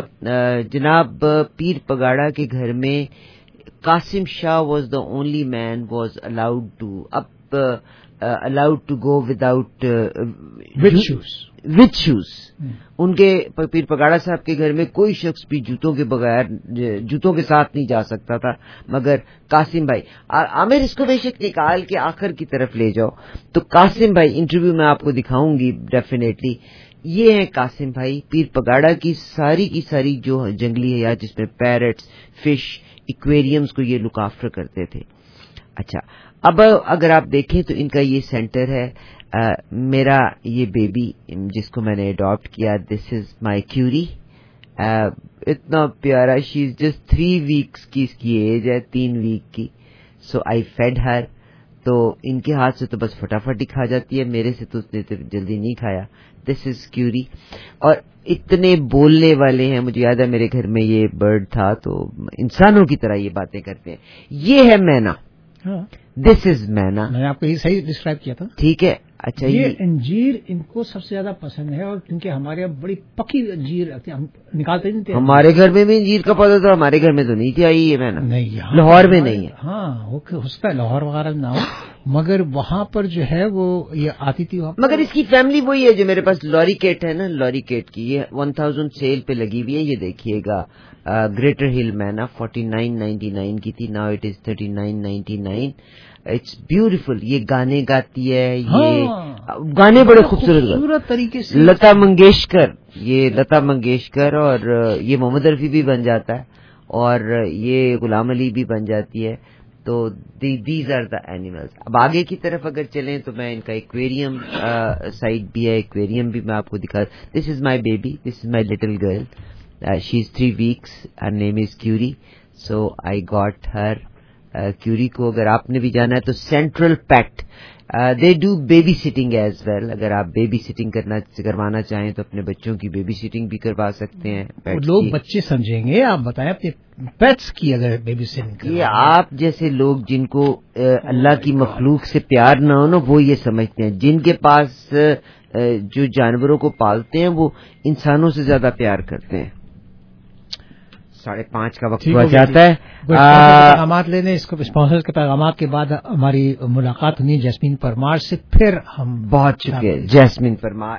جناب پیر پگاڑا کے گھر میں Qasim Shah was the only man was allowed to up allowed to go without with shoes. With shoes. ان کے پیر پگاڑا صاحب کے گھر میں کوئی شخص بھی جوتوں کے بغیر، جوتوں کے ساتھ نہیں جا سکتا تھا، مگر قاسم بھائی. عامر اس کو بے شک نکال کے آخر کی طرف لے جاؤ تو قاسم بھائی انٹرویو میں آپ کو دکھاؤں گی ڈیفینیٹلی. یہ ہیں قاسم بھائی. پیر پگاڑا کی ساری کی ساری جو جنگلی حیات جس میں پیرٹس، فش، ایکویریمز کو یہ لک آفٹر کرتے تھے. اچھا، اب اگر آپ دیکھیں تو ان کا یہ سینٹر ہے. Uh, میرا یہ بیبی جس کو میں نے اڈاپٹ کیا، دس از مائی کیوری. اتنا پیارا، شی از جسٹ تھری ویکس کی اس کی ایج ہے، تین ویک کی. So I fed her. تو ان کے ہاتھ سے تو بس فٹافٹ ہی کھا جاتی ہے، میرے سے تو اس نے جلدی نہیں کھایا. This is Curie. اور اتنے بولنے والے ہیں. مجھے یاد ہے میرے گھر میں یہ برڈ تھا تو انسانوں کی طرح یہ باتیں کرتے ہیں. یہ ہے مینا. دس از مینا. میں نے آپ کو یہ صحیح ڈسکرائب کیا تھا. ٹھیک ہے. اچھا، یہ انجیر ان کو سب سے زیادہ پسند ہے، اور کیونکہ ہمارے یہاں بڑی پکی انجیر ہم نکالتے نہیں تھے. ہمارے گھر میں بھی انجیر کا پودا تھا، ہمارے گھر میں تو نہیں تھی آئی ہے مینا. نہیں، لاہور میں نہیں ہے. ہاں ہو سکتا ہے لاہور وغیرہ نہ ہو، مگر وہاں پر جو ہے وہ یہ آتی تھی. مگر اس کی فیملی وہی ہے جو میرے پاس لوریکیٹ ہے نا، لوریکیٹ کی یہ ون تھاؤزینڈ سیل پہ لگی ہوئی ہے. یہ دیکھیے گا، greater hill myna forty nine ninety nine کی تھی، now it is thirty nine ninety nine. It's beautiful. یہ گانے گاتی ہے، یہ گانے بڑے خوبصورت طریقے سے. لتا منگیشکر، یہ لتا منگیشکر، اور یہ محمد رفیع بھی بن جاتا ہے، اور یہ غلام علی بھی بن جاتی ہے. تو دیز آر دا اینیملز. اب آگے کی طرف اگر چلیں تو میں ان کا ایکویریم سائٹ بھی ہے، ایکویریم بھی میں آپ کو دکھا. This is my baby, this is my little girl. She is three weeks. Her name is Curie. So I got her Curie کو. اگر آپ نے بھی جانا ہے تو central packet they do babysitting as well. اگر آپ بیبی سٹنگ کرنا کروانا چاہیں تو اپنے بچوں کی بیبی سٹنگ بھی کروا سکتے ہیں. لوگ بچے سمجھیں گے, آپ بتائیں اپنے پیٹس کی اگر بیبی سٹنگ. یہ آپ جیسے لوگ جن کو اللہ کی مخلوق سے پیار نہ ہو نا, وہ یہ سمجھتے ہیں. جن کے پاس جو جانوروں کو پالتے ہیں وہ انسانوں سے زیادہ پیار کرتے ہیں. ساڑھے پانچ کا وقت ہوا جاتا ہے. پیغامات لینے اس کو اسپانسر کے پیغامات کے بعد ہماری ملاقات ہونی جیسمین پرمار سے. پھر ہم بہت شکریہ جیسمین پرمار.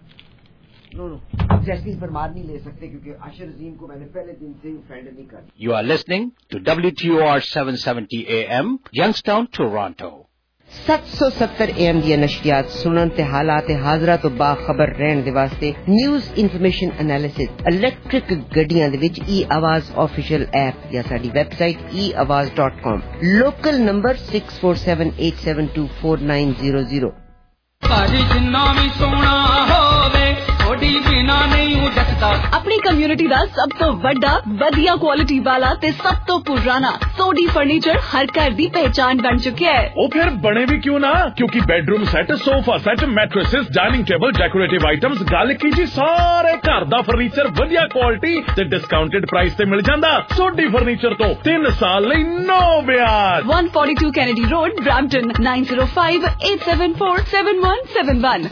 اب جیسمین پرمار نہیں لے سکتے کیونکہ عاشر عظیم کو میں نے پہلے دن سے فرینڈ نہیں کر. You are listening to W T O R seven seventy A M Youngstown Toronto. سات سو ستر اے ایم دیا نشریات سنن تے حالات حاضرہ تو باخبر رہن دے واسطے نیوز انفارمیشن انالیسس الیکٹرک گڈیاں دے وچ ای آواز آفیشیل ایپ یا ساڈی ویب سائٹ ای Awaaz dot com. Local number six four seven eight seven two four nine zero zero. اپنی کمیونٹی دا سب تو بڑا بدیا کوالٹی والا تے سب تو پرانا سوڈی فرنیچر ہر گھر دی پہچان بن چکے ہے. وہ پھر بنے بھی کیوں نہ, کیونکہ bedroom set, sofa set, mattresses, dining table, decorative items, گل کی جی سارے گھر دا فرنیچر ودیا کوالٹی تے ڈسکاؤنٹڈ پرائس تے مل جاندا. سوڈی فرنیچر تو تین سال لئی نو بیاج. One forty two Kennedy road Brampton nine zero five eight seven four seven one seven one.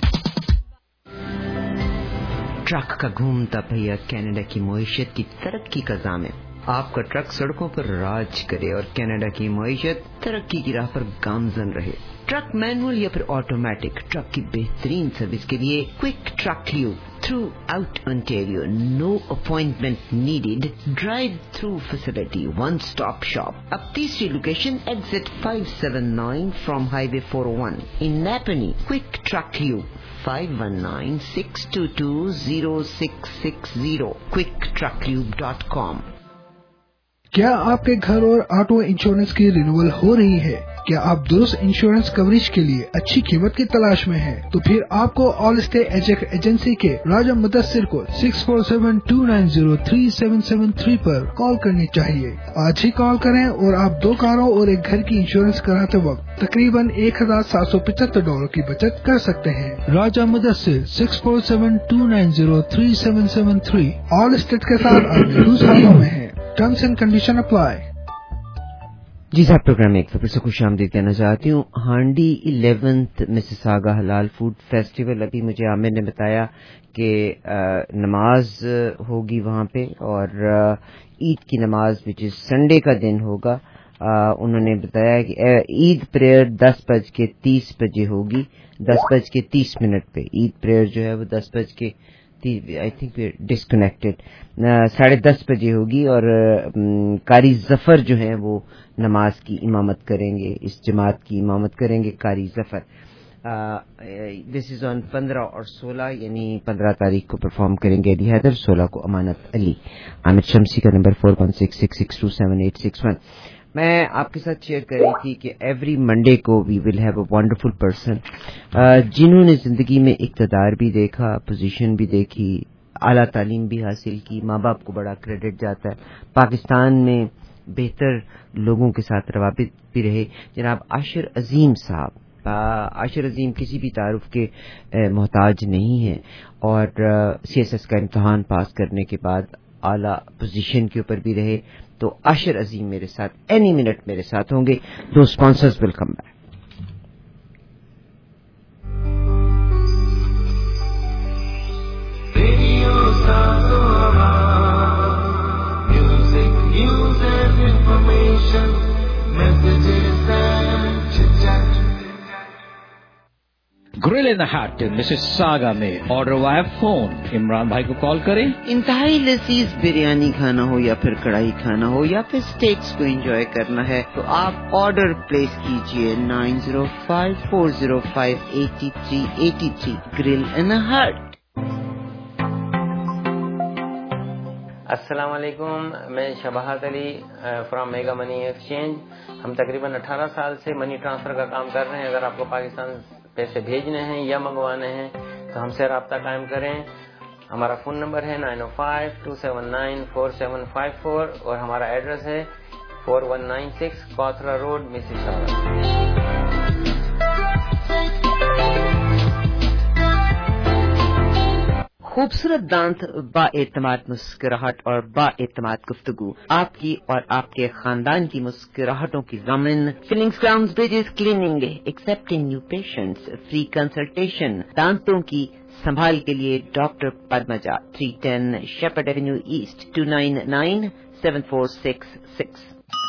Truck کا گھومتا پہیا کینیڈا کی معیشت کی ترقی کا ضامن. آپ کا ٹرک سڑکوں پر راج کرے اور کینیڈا کی معیشت ترقی کی راہ پر گامزن رہے. ٹرک مینول یا پھر آٹومیٹک, ٹرک کی بہترین سروس کے لیے quick truck lube throughout Ontario. No appointment needed, drive through facility, one stop shop. اب تیسری location exit five seven nine from highway four O one in Nepean. Quick truck lube five one nine six two two zero six six zero. Quick truck lube dot com. کیا آپ کے گھر اور auto insurance کی renewal ہو رہی ہے؟ کیا آپ درست انشورنس کوریج کے لیے اچھی قیمت کی تلاش میں ہیں؟ تو پھر آپ کو آل اسٹے ایجنٹ ایجنسی کے راجہ مدثر کو six four seven two nine zero three seven seven three پر کال کرنی چاہیے. آج ہی کال کریں اور آپ دو کاروں اور ایک گھر کی انشورنس کراتے وقت تقریباً ایک ہزار سات سو پچہتر ڈالر کی بچت کر سکتے ہیں. Raja Mudassar six four seven two nine zero three seven seven three Allstate کے ساتھ آپ ہاتھوں میں ہے. Terms and condition apply. جی صاحب, پروگرام میں ایک پھر سے خوش آمدید کہنا چاہتی ہوں. ہانڈی الیونتھ مسیساگا حلال فوڈ فیسٹیول, ابھی مجھے عامر نے بتایا کہ نماز ہوگی وہاں پہ اور عید کی نماز وچ سنڈے کا دن ہوگا. انہوں نے بتایا کہ عید پریئر دس بج کے تیس بجے ہوگی, دس بج کے تیس منٹ پہ عید پریئر جو ہے وہ دس بج کے آئی تھنک ڈسکنیکٹڈ ساڑھے دس بجے ہوگی. اور قاری ظفر جو ہیں وہ نماز کی امامت کریں گے, اس جماعت کی امامت کریں گے قاری ظفر. دس از آن پندرہ اور سولہ, یعنی پندرہ تاریخ کو پرفارم کریں گے علی حیدر, سولہ کو امانت علی. عامر شمسی کا number four one six six six two seven eight six one. میں آپ کے ساتھ شیئر کر رہی تھی کہ ایوری منڈے کو we will have a wonderful person جنہوں نے زندگی میں اقتدار بھی دیکھا, پوزیشن بھی دیکھی, اعلیٰ تعلیم بھی حاصل کی, ماں باپ کو بڑا کریڈٹ جاتا ہے, پاکستان میں بہتر لوگوں کے ساتھ روابط بھی رہے. جناب عاشر عظیم صاحب, عاشر عظیم کسی بھی تعارف کے محتاج نہیں ہیں اور سی ایس ایس کا امتحان پاس کرنے کے بعد اعلیٰ پوزیشن کے اوپر بھی رہے. تو عاشر عظیم میرے ساتھ اینی منٹ میرے ساتھ ہوں گے. دو sponsors will come back. Grill in heat Mississauga میں آرڈر وایا فون. عمران بھائی کو کال کریں. انتہائی لذیذ بریانی کھانا ہو یا پھر کڑھائی کھانا ہو یا پھر اسٹیکس کو انجوائے کرنا ہے تو آپ آرڈر پلیس کیجئے nine zero five four zero five eighty three eighty three. Grill in heat. السلام علیکم, میں Shabahat Ali from Mega Money Exchange. ہم تقریباً اٹھارہ سال سے منی ٹرانسفر کا کام کر رہے ہیں. اگر آپ کو پاکستان پیسے بھیجنے ہیں یا منگوانے ہیں تو ہم سے رابطہ قائم کریں. ہمارا فون نمبر ہے nine O five two seven nine four seven five four اور ہمارا ایڈریس ہے four one nine six Kothra Road, Mississauga. खूबसूरत दांत, बाएतमाद मुस्कुराहट और बाएतमाद गुफ्तगू, आपकी और आपके खानदान की मुस्कुराहटों की ज़मीन। Fillings, crowns, bridges, cleaning, accepting new patients, free consultation, दांतों की संभाल के लिए doctor Padmaja, three ten Shepherd avenue east, two nine nine seven four six six.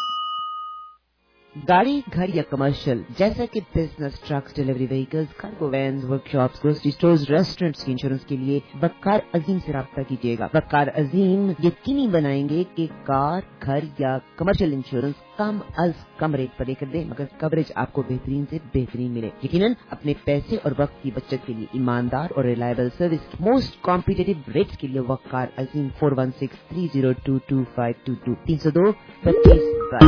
गाड़ी, घर या कमर्शियल जैसे कि business, trucks, delivery vehicles, cargo vans, workshops, grocery stores, restaurants की इंश्योरेंस के लिए वक्कार अजीम से राब्ता कीजिएगा। वक्कार अजीम यकीनी बनाएंगे कि कार, घर या कमर्शियल इंश्योरेंस कम अज कम रेट पर लेकर दे, मगर कवरेज आपको बेहतरीन से बेहतरीन मिले। यकीनन अपने पैसे और वक्त की बचत के लिए ईमानदार और reliable service most competitive rates के लिए Waqar Azeem four one six three zero two two five two two तीन सौ दो पच्चीस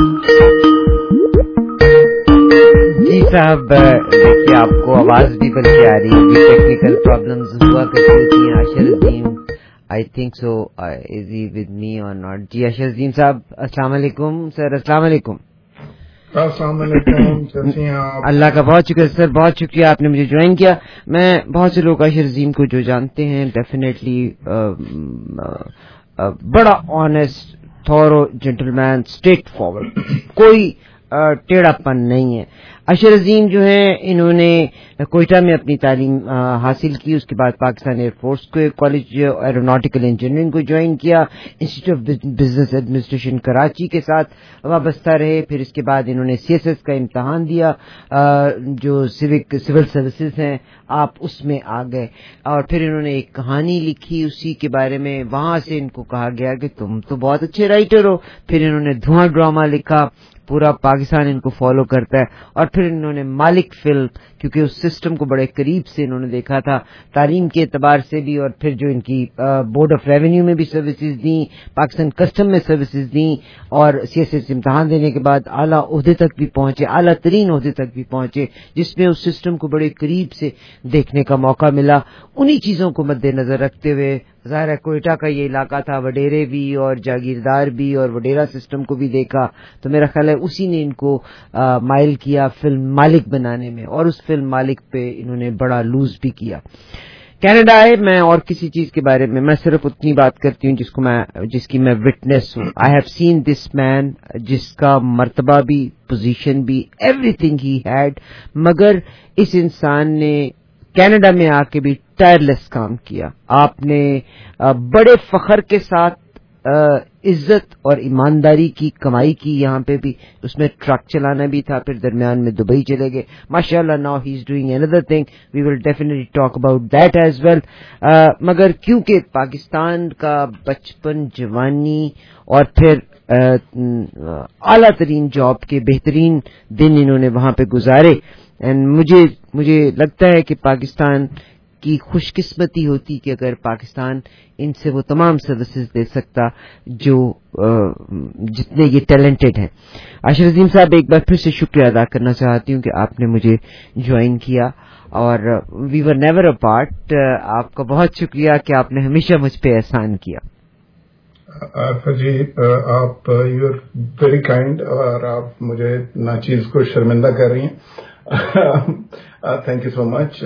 जी साहब, देखिए आपको आवाज भी बल्कि आ रही है, टेक्निकल प्रॉब्लम्स हुआ करती थी। Ashar Azeem, I think so, is he with me or not? जी आशर अजीम साहब, अस्सलाम वालेकुम सर। अस्सलाम वालेकुम। अस्सलाम वालेकुम, कैसे हैं आप? अल्लाह का बहुत शुक्र सर, बहुत शुक्रिया आपने मुझे ज्वाइन किया। मैं बहुत से लोग आशर अजीम को जो जानते हैं, डेफिनेटली बड़ा honest, thorough gentleman, straightforward, कोई टेढ़ापन नहीं है। अशर अजीम जो है, इन्होंने कोयटा में अपनी तालीम हासिल की, उसके बाद पाकिस्तान एयरफोर्स के कॉलेज एरोनॉटिकल इंजीनियरिंग को ज्वाइन किया, institute of business administration Karachi के साथ वाबस्ता रहे। फिर इसके बाद इन्होंने सीएसएस का इम्तहान दिया, जो सिविक सिविल सर्विसेज हैं, आप उसमें आ गए, और फिर इन्होंने एक कहानी लिखी उसी के बारे में। वहां से इनको कहा गया कि तुम तो बहुत अच्छे राइटर हो। फिर इन्होंने धुआं ड्रामा लिखा, पूरा पाकिस्तान इनको फॉलो करता है। और फिर इन्होंने मालिक फिल्म, क्योंकि उस सिस्टम को बड़े करीब से इन्होंने देखा था, तालीम के एतबार से भी, और फिर जो इनकी बोर्ड ऑफ रेवेन्यू में भी सर्विसेज दी, पाकिस्तान कस्टम में सर्विसेज दी, और सीएसएस इम्तहान देने के बाद आला ओहदे तक भी पहुंचे, आला तरीन ओहदे तक भी पहुंचे, जिसमें उस सिस्टम को बड़े करीब से देखने का मौका मिला। उन्हीं चीजों को मद्देनजर रखते हुए, ज़ाहिर है कोयटा का ये इलाका था, वडेरे भी और जागीरदार भी, और वडेरा सिस्टम को भी देखा, तो मेरा ख्याल है उसी ने इनको आ, माइल किया फिल्म मालिक बनाने में, और उस फिल्म मालिक पे इन्होंने बड़ा लूज भी किया। कनाडा है, मैं और किसी चीज के बारे में, मैं सिर्फ उतनी बात करती हूँ जिसको मैं जिसकी मैं विटनेस हूँ। I have seen this man, जिसका मर्तबा भी, पोजीशन भी, एवरीथिंग ही हैड, मगर इस इंसान ने कनाडा में आके भी टायरलेस काम किया। आपने बड़े फखर के साथ इज्जत और ईमानदारी की कमाई की, यहाँ पे भी, उसमें ट्रक चलाना भी था, फिर दरमियान में दुबई चले गए। माशाल्लाह, now he is doing another thing, we will definitely talk about that as well. मगर क्योंकि पाकिस्तान का बचपन, जवानी और फिर आला तरीन जॉब के बेहतरीन दिन इन्होंने वहां पे गुजारे, एंड मुझे मुझे लगता है कि पाकिस्तान की खुशकिस्मती होती कि अगर पाकिस्तान इनसे वो तमाम सर्विसेज दे सकता जो जितने ये टैलेंटेड हैं। आशर अजीम साहब, एक बार फिर से शुक्रिया अदा करना चाहती हूँ कि आपने मुझे ज्वाइन किया, और वी वर नेवर अपार्ट। आपका बहुत शुक्रिया कि आपने हमेशा मुझ पे एहसान किया। आरफा जी, आप यू आर वेरी काइंड, और आप मुझे नाचीज को शर्मिंदा कर रही हैं। Thank you so much.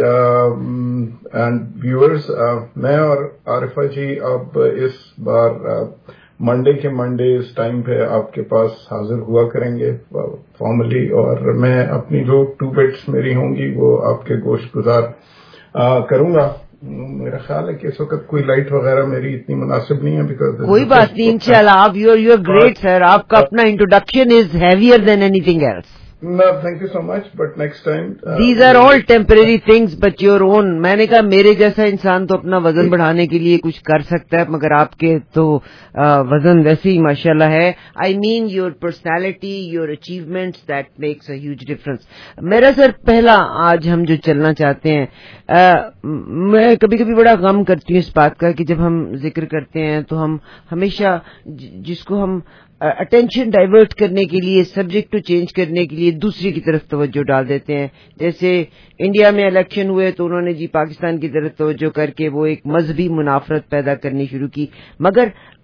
And viewers, मैं और आरिफा जी अब इस बार मंडे के मंडे इस टाइम पे आपके पास हाजिर हुआ करेंगे फॉर्मली, और मैं अपनी जो टू बिट्स मेरी होंगी वो आपके गोश्त गुजार करूंगा। मेरा ख्याल है कि इस वक्त कोई लाइट वगैरह मेरी इतनी मुनासिब नहीं है, बिकॉज कोई बात नहीं, इंशाल्लाह आप यू आर ग्रेट सर, आपका अपना introduction is heavier than anything else. No, thank you so much, but next time. Uh, These are all temporary things, but your own. मैंने कहा मेरे जैसा इंसान तो अपना वजन बढ़ाने के लिए कुछ कर सकता है, मगर आपके तो वजन वैसे ही माशाल्लाह है। I mean your personality, your achievements, that makes a huge difference. मेरा सर पहला आज हम जो चलना चाहते हैं, आ, मैं कभी कभी बड़ा गम करती हूँ इस बात का कि जब हम जिक्र करते हैं तो हम हमेशा जिसको हम अटेंशन डाइवर्ट करने के लिए, सब्जेक्ट को चेंज करने के लिए दूसरी की तरफ तवज्जो डाल देते हैं। जैसे इंडिया में इलेक्शन हुए तो उन्होंने जी पाकिस्तान की तरफ तवज्जो करके वो एक मजहबी मुनाफरत पैदा करनी शुरू की, मगर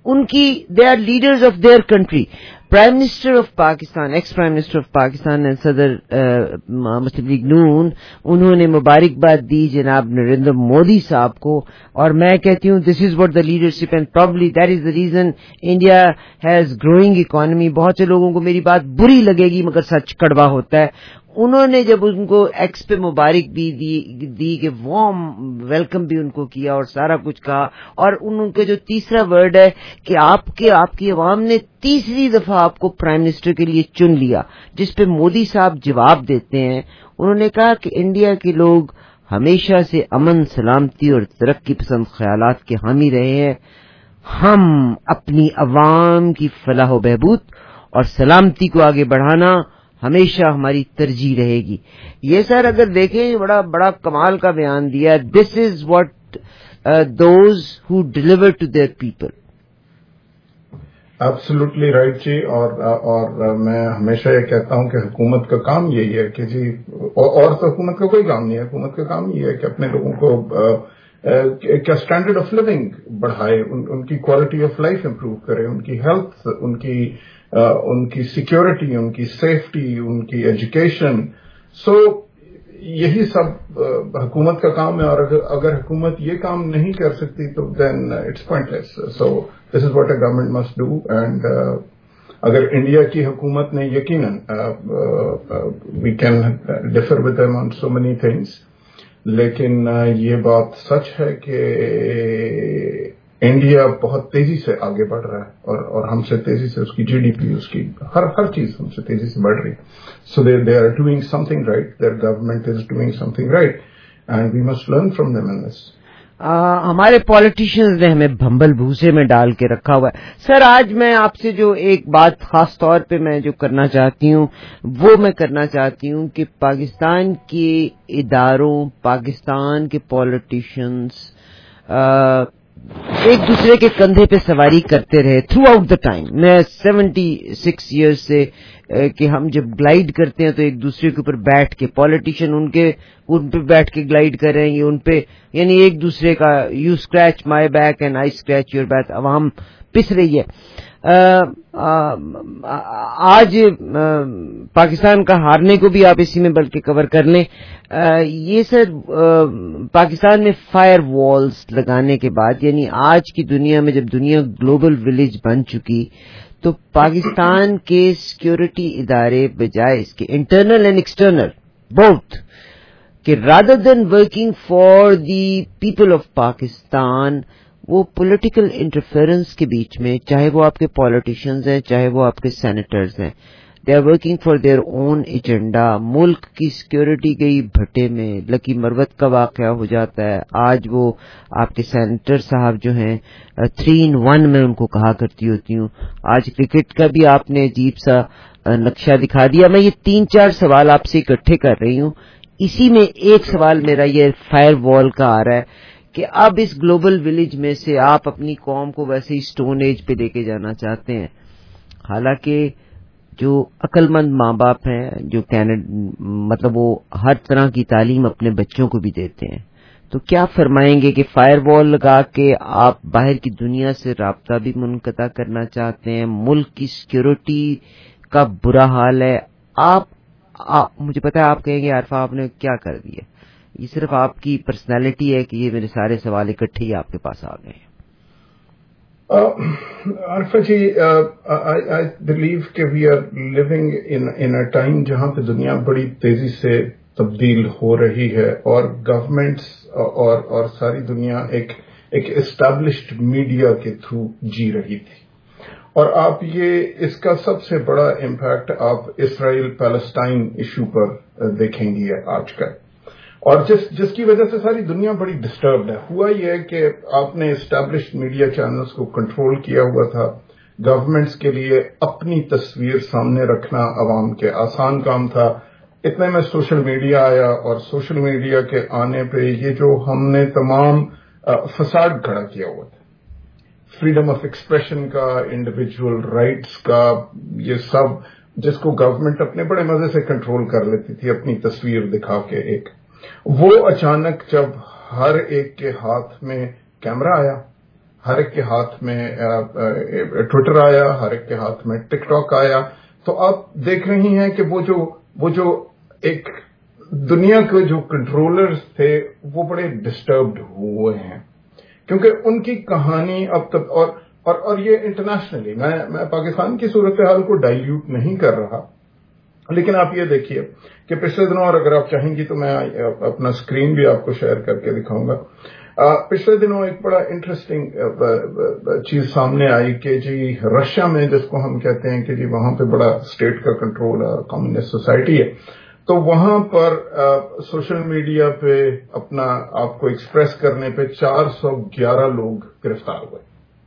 ان کی they are leaders of their country. Prime minister of Pakistan, ex prime minister of Pakistan and صدر مسلم لیگ نون, انہوں نے مبارکباد دی جناب نریندر مودی صاحب کو, اور میں کہتی ہوں this is what the leadership and probably that is the reason India has growing economy. بہت سے لوگوں کو میری بات بری لگے گی مگر سچ کڑوا ہوتا ہے. انہوں نے جب ان کو ایکس پہ مبارک بھی دی, دی کہ وارم ویلکم بھی ان کو کیا اور سارا کچھ کہا, اور ان کا جو تیسرا ورڈ ہے کہ آپ کے آپ کی عوام نے تیسری دفعہ آپ کو پرائم منسٹر کے لیے چن لیا, جس پہ مودی صاحب جواب دیتے ہیں. انہوں نے کہا کہ انڈیا کے لوگ ہمیشہ سے امن, سلامتی اور ترقی پسند خیالات کے حامی رہے ہیں. ہم اپنی عوام کی فلاح و بہبود اور سلامتی کو آگے بڑھانا ہمیشہ ہماری ترجیح رہے گی. یہ سر اگر دیکھیں بڑا بڑا کمال کا بیان دیا. This is what those who deliver to their people. Absolutely right جی. اور اور میں ہمیشہ یہ کہتا ہوں کہ حکومت کا کام یہی ہے کہ جی, اور تو حکومت کا کوئی کام نہیں ہے. حکومت کا کام یہ ہے کہ اپنے لوگوں کو کیا اسٹینڈرڈ آف لیونگ بڑھائے, ان کی کوالٹی آف لائف امپروو کرے, ان کی ہیلتھ, ان کی ان کی سیکیورٹی, ان کی سیفٹی, ان کی ایجوکیشن. سو یہی سب حکومت کا کام ہے, اور اگر اگر حکومت یہ کام نہیں کر سکتی تو then it's pointless. So this is what a government must do. And اگر انڈیا کی حکومت نے یقیناً we can differ with them on so many things, لیکن یہ بات سچ ہے کہ انڈیا بہت تیزی سے آگے بڑھ رہا ہے, اور اور ہم سے تیزی سے اس کی جی ڈی پی, اس کی ہر ہر چیز ہم سے تیزی سے بڑھ رہی ہے. So they they are doing something right, their government is doing something right, and we must learn from them in this. ہمارے پالیٹیشینز نے ہمیں بھمبل بھوسے میں ڈال کے رکھا ہوا ہے. سر آج میں آپ سے جو ایک بات خاص طور پہ میں جو کرنا چاہتی ہوں وہ میں کرنا چاہتی ہوں کہ پاکستان کے اداروں, پاکستان کے پالیٹیشینز ایک دوسرے کے کندھے پہ سواری کرتے رہے تھرو آؤٹ دا ٹائم. میں سیونٹی سکس ایئرس سے کہ ہم جب گلائڈ کرتے ہیں تو ایک دوسرے کے اوپر بیٹھ کے پالیٹیشین ان کے ان پہ بیٹھ کے گلائڈ کر رہے ہیں, ان پہ یعنی ایک دوسرے کا you scratch my back and I scratch your back, عوام پس رہی ہے. آج پاکستان کا ہارنے کو بھی آپ اسی میں بلکہ کور کر لیں. یہ سر پاکستان میں فائر والز لگانے کے بعد, یعنی آج کی دنیا میں جب دنیا گلوبل ولیج بن چکی تو پاکستان کے سیکیورٹی ادارے بجائے اس کے انٹرنل اینڈ ایکسٹرنل بوتھ کہ rather than working for the people of Pakistan, وہ پولیٹیکل انٹرفیئرنس کے بیچ میں, چاہے وہ آپ کے پالیٹیشینز ہیں چاہے وہ آپ کے سینیٹرز ہیں, they are working for their own agenda. ملک کی سیکیورٹی گئی بھٹے میں. لکی مروت کا واقعہ ہو جاتا ہے. آج وہ آپ کے سینیٹر صاحب جو ہیں تھری ان ون میں ان کو کہا کرتی ہوتی ہوں. آج کرکٹ کا بھی آپ نے عجیب سا نقشہ دکھا دیا. میں یہ تین چار سوال آپ سے اکٹھے کر رہی ہوں. اسی میں ایک سوال میرا یہ فائر وال کا آ رہا ہے کہ اب اس گلوبل ولیج میں سے آپ اپنی قوم کو ویسے ہی سٹون ایج پہ لے کے جانا چاہتے ہیں, حالانکہ جو عقل مند ماں باپ ہیں جو مطلب وہ ہر طرح کی تعلیم اپنے بچوں کو بھی دیتے ہیں, تو کیا فرمائیں گے کہ فائر وال لگا کے آپ باہر کی دنیا سے رابطہ بھی منقطع کرنا چاہتے ہیں؟ ملک کی سیکیورٹی کا برا حال ہے. آپ مجھے پتا ہے آپ کہیں گے عارفہ آپ نے کیا کر دیا, یہ صرف آپ کی پرسنالٹی ہے کہ یہ میرے سارے سوال اکٹھے ہی آپ کے پاس آ گئے ہیں. عارفہ جی, آئی بلیو کہ we are living in a time جہاں پہ دنیا بڑی تیزی سے تبدیل ہو رہی ہے, اور گورنمنٹس اور اور ساری دنیا ایک ایک اسٹیبلشڈ میڈیا کے تھرو جی رہی تھی. اور آپ یہ اس کا سب سے بڑا امپیکٹ آپ اسرائیل پیلسٹائن ایشو پر دیکھیں گے آج کل, اور جس جس کی وجہ سے ساری دنیا بڑی ڈسٹربڈ ہے. ہوا یہ ہے کہ آپ نے اسٹیبلشڈ میڈیا چینلز کو کنٹرول کیا ہوا تھا. گورنمنٹس کے لیے اپنی تصویر سامنے رکھنا عوام کے آسان کام تھا. اتنے میں سوشل میڈیا آیا, اور سوشل میڈیا کے آنے پہ یہ جو ہم نے تمام فساد کھڑا کیا ہوا تھا, فریڈم آف ایکسپریشن کا, انڈیویجول رائٹس کا, یہ سب جس کو گورنمنٹ اپنے بڑے مزے سے کنٹرول کر لیتی تھی اپنی تصویر دکھا کے, ایک وہ اچانک جب ہر ایک کے ہاتھ میں کیمرہ آیا, ہر ایک کے ہاتھ میں ٹویٹر آیا, ہر ایک کے ہاتھ میں ٹک ٹاک آیا, تو آپ دیکھ رہی ہیں کہ وہ جو وہ جو ایک دنیا کے جو کنٹرولرز تھے وہ بڑے ڈسٹربڈ ہوئے ہیں, کیونکہ ان کی کہانی اب تک اور اور, اور یہ انٹرنیشنلی, میں میں پاکستان کی صورتحال کو ڈائلیوٹ نہیں کر رہا, لیکن آپ یہ دیکھیے کہ پچھلے دنوں, اور اگر آپ چاہیں گی تو میں اپنا اسکرین بھی آپ کو شیئر کر کے دکھاؤں گا, پچھلے دنوں ایک بڑا انٹرسٹنگ چیز سامنے آئی کہ جی رشیا میں, جس کو ہم کہتے ہیں کہ جی وہاں پہ بڑا اسٹیٹ کا کنٹرول ہے, کمیونسٹ سوسائٹی ہے, تو وہاں پر سوشل میڈیا پہ اپنا آپ کو ایکسپریس کرنے پہ چار سو گیارہ لوگ گرفتار ہوئے,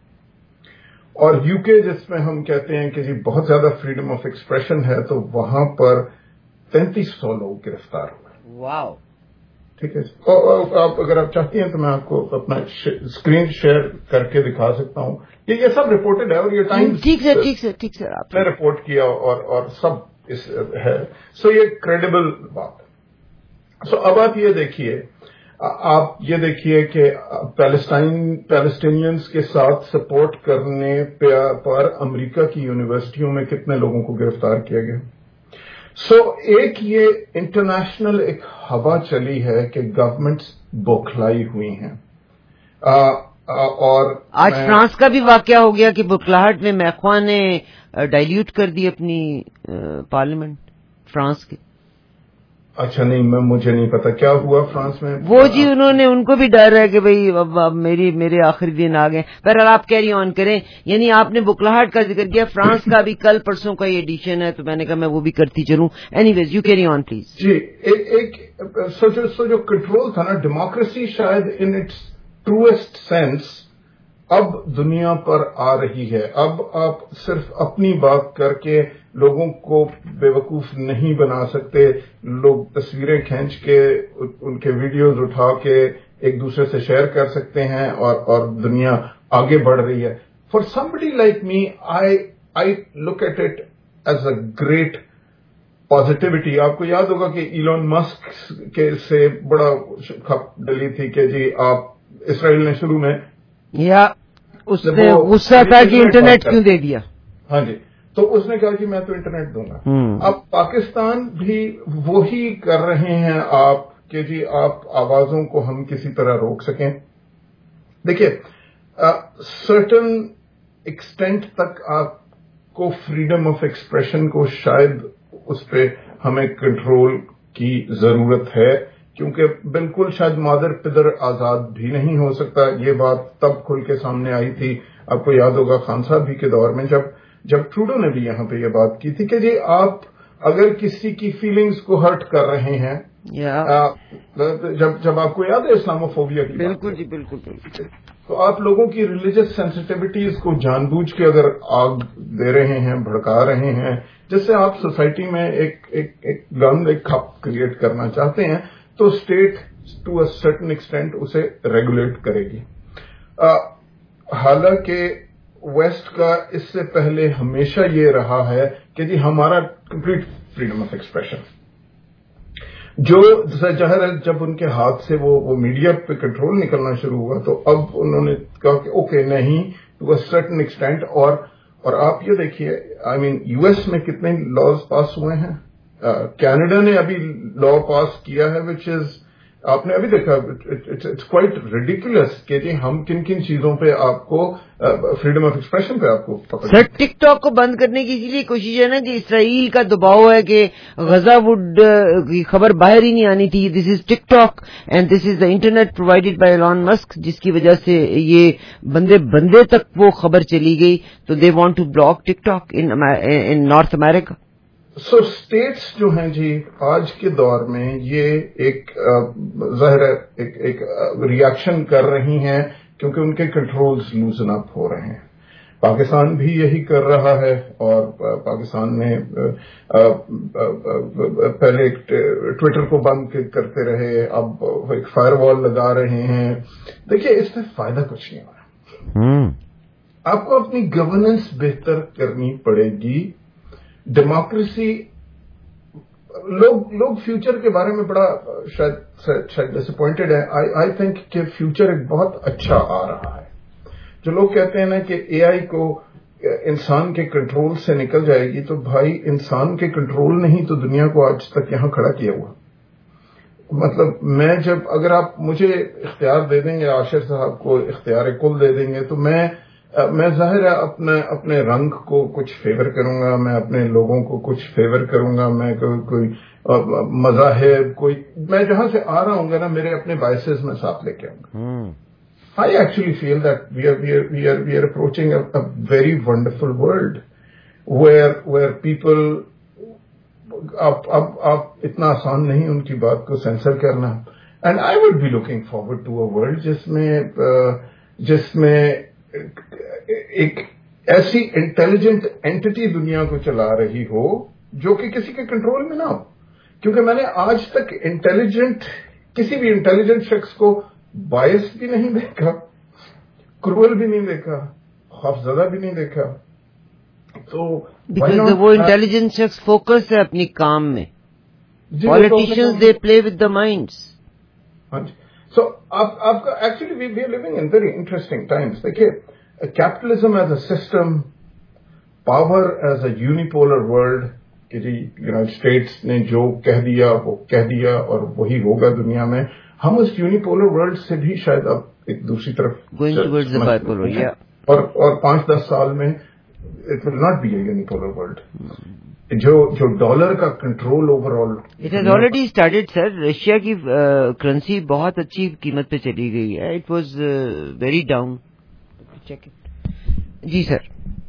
اور یو کے جس میں ہم کہتے ہیں کہ جی بہت زیادہ فریڈم آف ایکسپریشن ہے, تو وہاں پر تینتیس سو لوگ گرفتار ہوئے. واو, ٹھیک ہے, اور آپ اگر آپ چاہتی ہیں تو میں آپ کو اپنا اسکرین شیئر کر کے دکھا سکتا ہوں. یہ یہ سب رپورٹڈ ہے, اور یہ ٹائمز ٹھیک ہے ٹھیک ہے ٹھیک ہے آپ نے رپورٹ کیا, اور اور سب اس ہے. سو یہ کریڈیبل بات ہے. سو اب آپ یہ دیکھیے, آپ یہ دیکھیے کہ پیلسٹائن پیلسٹینینز کے ساتھ سپورٹ کرنے پر امریکہ کی یونیورسٹیوں میں کتنے لوگوں کو گرفتار کیا گیا. سو so, ایک یہ انٹرنیشنل ایک ہوا چلی ہے کہ گورنمنٹس بوکھلائی ہوئی ہیں, آ, آ, اور آج فرانس کا بھی واقعہ ہو گیا کہ بوکھلاہٹ میں میخواں نے ڈائلیوٹ کر دی اپنی پارلیمنٹ فرانس کی. اچھا نہیں, میں مجھے نہیں پتا کیا ہوا فرانس میں. وہ جی انہوں نے, ان کو بھی ڈر ہے کہ بھئی اب اب میری میرے آخری دن آ گئے. بہرحال آپ کیری آن کریں. یعنی آپ نے بکلاہٹ کا ذکر کیا, فرانس کا بھی کل پرسوں کا یہ ایڈیشن ہے, تو میں نے کہا میں وہ بھی کرتی چلوں. Anyways you carry on please. جی, ایک ایک سو جو کنٹرول تھا نا, ڈیموکریسی شاید ان اٹس ٹروسٹ سینس اب دنیا پر آ رہی ہے. اب آپ صرف اپنی بات کر کے لوگوں کو بے وقوف نہیں بنا سکتے. لوگ تصویریں کھینچ کے ان کے ویڈیوز اٹھا کے ایک دوسرے سے شیئر کر سکتے ہیں, اور اور دنیا آگے بڑھ رہی ہے. For somebody like me, I I look at it as a great positivity. آپ کو یاد ہوگا کہ ایلون مسک کے سے بڑا کھپ ڈلی تھی کہ جی آپ اسرائیل نے شروع میں یا اس نے غصہ تھا کہ انٹرنیٹ کیوں دے دیا. ہاں جی, تو اس نے کہا کہ میں تو انٹرنیٹ دوں گا. اب پاکستان بھی وہی کر رہے ہیں آپ کہ جی آپ آوازوں کو ہم کسی طرح روک سکیں. دیکھیے, سرٹن ایکسٹینٹ تک آپ کو فریڈم آف ایکسپریشن کو شاید اس پہ ہمیں کنٹرول کی ضرورت ہے, کیونکہ بالکل شاید مادر پدر آزاد بھی نہیں ہو سکتا. یہ بات تب کھل کے سامنے آئی تھی, آپ کو یاد ہوگا خان صاحب بھی کے دور میں, جب جب ٹروڈو نے بھی یہاں پہ یہ بات کی تھی کہ جی آپ اگر کسی کی فیلنگز کو ہرٹ کر رہے ہیں, جب جب آپ کو یاد ہے اسلاموفوبیا کی, بالکل جی بالکل بالکل, تو آپ لوگوں کی ریلیجس سینسٹیوٹیز کو جان بوجھ کے اگر آگ دے رہے ہیں, بھڑکا رہے ہیں, جس سے آپ سوسائٹی میں ایک ایک ایک گند, ایک کھپ کریٹ کرنا چاہتے ہیں, تو state to a certain extent اسے ریگولیٹ کرے گی. حالانکہ ویسٹ کا اس سے پہلے ہمیشہ یہ رہا ہے کہ جی ہمارا کمپلیٹ فریڈم آف ایکسپریشن, جو ظاہر ہے جب ان کے ہاتھ سے وہ وہ میڈیا پہ کنٹرول نکلنا شروع ہوا, تو اب انہوں نے کہا کہ اوکے نہیں, ٹو اے سرٹن ایکسٹینٹ. اور اور آپ یہ دیکھیے, آئی مین یو ایس میں کتنے لاز پاس ہوئے ہیں, کینیڈا نے ابھی لا پاس کیا ہے وچ از, آپ نے ابھی دیکھا, اٹس کوائٹ ریڈیکولس کہ جی ہم کن کن چیزوں پہ آپ کو فریڈم آف ایکسپریشن پہ آپ کو پکڑ. سر ٹک ٹاک کو بند کرنے کی اسی لیے کوشش ہے نا کہ اسرائیل کا دباؤ ہے کہ غزہ وڈ کی خبر باہر ہی نہیں آنی تھی. This is TikTok and this is the internet provided by Elon Musk, جس کی وجہ سے یہ بندے بندے تک وہ خبر چلی گئی. تو they want to block TikTok in North America. So states جو ہیں جی آج کے دور میں یہ ایک ظاہر ایک ایک ریئیکشن کر رہی ہیں, کیونکہ ان کے کنٹرولز لوزن اپ ہو رہے ہیں. پاکستان بھی یہی کر رہا ہے, اور پاکستان میں پہلے ایک ٹویٹر کو بند کرتے رہے, اب ایک فائر وال لگا رہے ہیں. دیکھیے اس میں فائدہ کچھ نہیں ہو رہا. آپ کو اپنی گورننس بہتر کرنی پڑے گی. ڈیموکریسی, لوگ لوگ فیوچر کے بارے میں بڑا شاید شاید ڈس اپوائنٹڈ ہے. آئی تھنک کہ فیوچر ایک بہت اچھا آ رہا ہے. جو لوگ کہتے ہیں نا کہ اے آئی کو انسان کے کنٹرول سے نکل جائے گی، تو بھائی انسان کے کنٹرول نے ہی تو دنیا کو آج تک یہاں کھڑا کیا ہوا. مطلب میں جب اگر آپ مجھے اختیار دے دیں گے، عاشر صاحب کو اختیار کل دے دیں گے، تو میں میں ظاہر ہے اپنے اپنے رنگ کو کچھ فیور کروں گا، میں اپنے لوگوں کو کچھ فیور کروں گا، میں کوئی کوئی مذاہب، کوئی میں جہاں سے آ رہا ہوں گا نا میرے اپنے بائسز میں ساتھ لے کے آؤں گا. I actually feel that we are we are we are we are approaching a, a very wonderful world where where people اب اب اب اتنا آسان نہیں ان کی بات کو سینسر کرنا. And I would be looking forward to a world جس میں جس میں ایک ایسی انٹیلیجنٹ اینٹی دنیا کو چلا رہی ہو جو کہ کسی کے کنٹرول میں نہ ہو. کیونکہ میں نے آج تک انٹیلیجنٹ کسی بھی انٹیلیجنٹ شخص کو بائس بھی نہیں دیکھا، کروئل بھی نہیں دیکھا، خوفزدہ بھی نہیں دیکھا. تو وہ انٹیلیجنٹ شخص فوکس ہے اپنی کام میں. Politicians they play with the minds. ہاں جی. سو آپ کا actually we are living in very interesting times. دیکھیے capitalism as a system, power as a unipolar world کہ جی یونائٹڈ اسٹیٹس نے جو کہہ دیا وہ کہہ دیا اور وہی ہوگا دنیا میں. ہم اس یونیپولر ورلڈ سے بھی شاید اب ایک دوسری طرف اور اور پانچ دس سال میں it will not be a unipolar world. جو جو ڈالر کا control over all it has already started sir. Russia کی کرنسی بہت اچھی قیمت پہ چلی گئی ہے. It was very down. جی سر.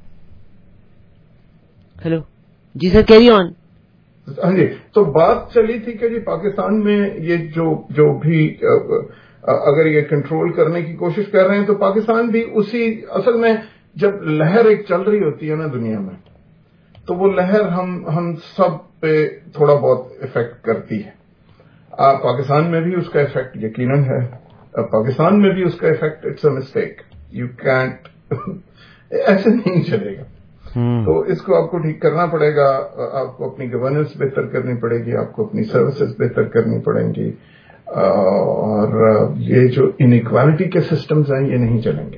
ہیلو جی سر کیری آن. ہاں جی. تو بات چلی تھی کہ جی پاکستان میں یہ جو جو بھی اگر یہ کنٹرول کرنے کی کوشش کر رہے ہیں تو پاکستان بھی اسی اصل میں جب لہر ایک چل رہی ہوتی ہے نا دنیا میں تو وہ لہر ہم ہم سب پہ تھوڑا بہت افیکٹ کرتی ہے. پاکستان میں بھی اس کا افیکٹ یقیناً ہے. پاکستان میں بھی اس کا affect it's a mistake. You can't ایسے نہیں چلے گا. تو اس کو آپ کو ٹھیک کرنا پڑے گا. آپ کو اپنی گورننس بہتر کرنی پڑے گی، آپ کو اپنی سروسز بہتر کرنی پڑیں گی، اور یہ جو انیکوالٹی کے سسٹمز ہیں یہ نہیں چلیں گے.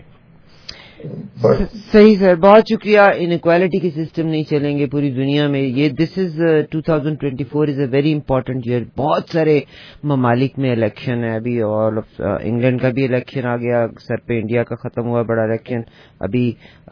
صحیح سر، بہت شکریہ. انیکوالٹی کے سسٹم نہیں چلیں گے پوری دنیا میں. یہ this is two thousand twenty four is a very important year. بہت سارے ممالک میں الیکشن ہے ابھی. اور انگلینڈ کا بھی الیکشن آ گیا سر پہ. انڈیا کا ختم ہوا بڑا الیکشن. ابھی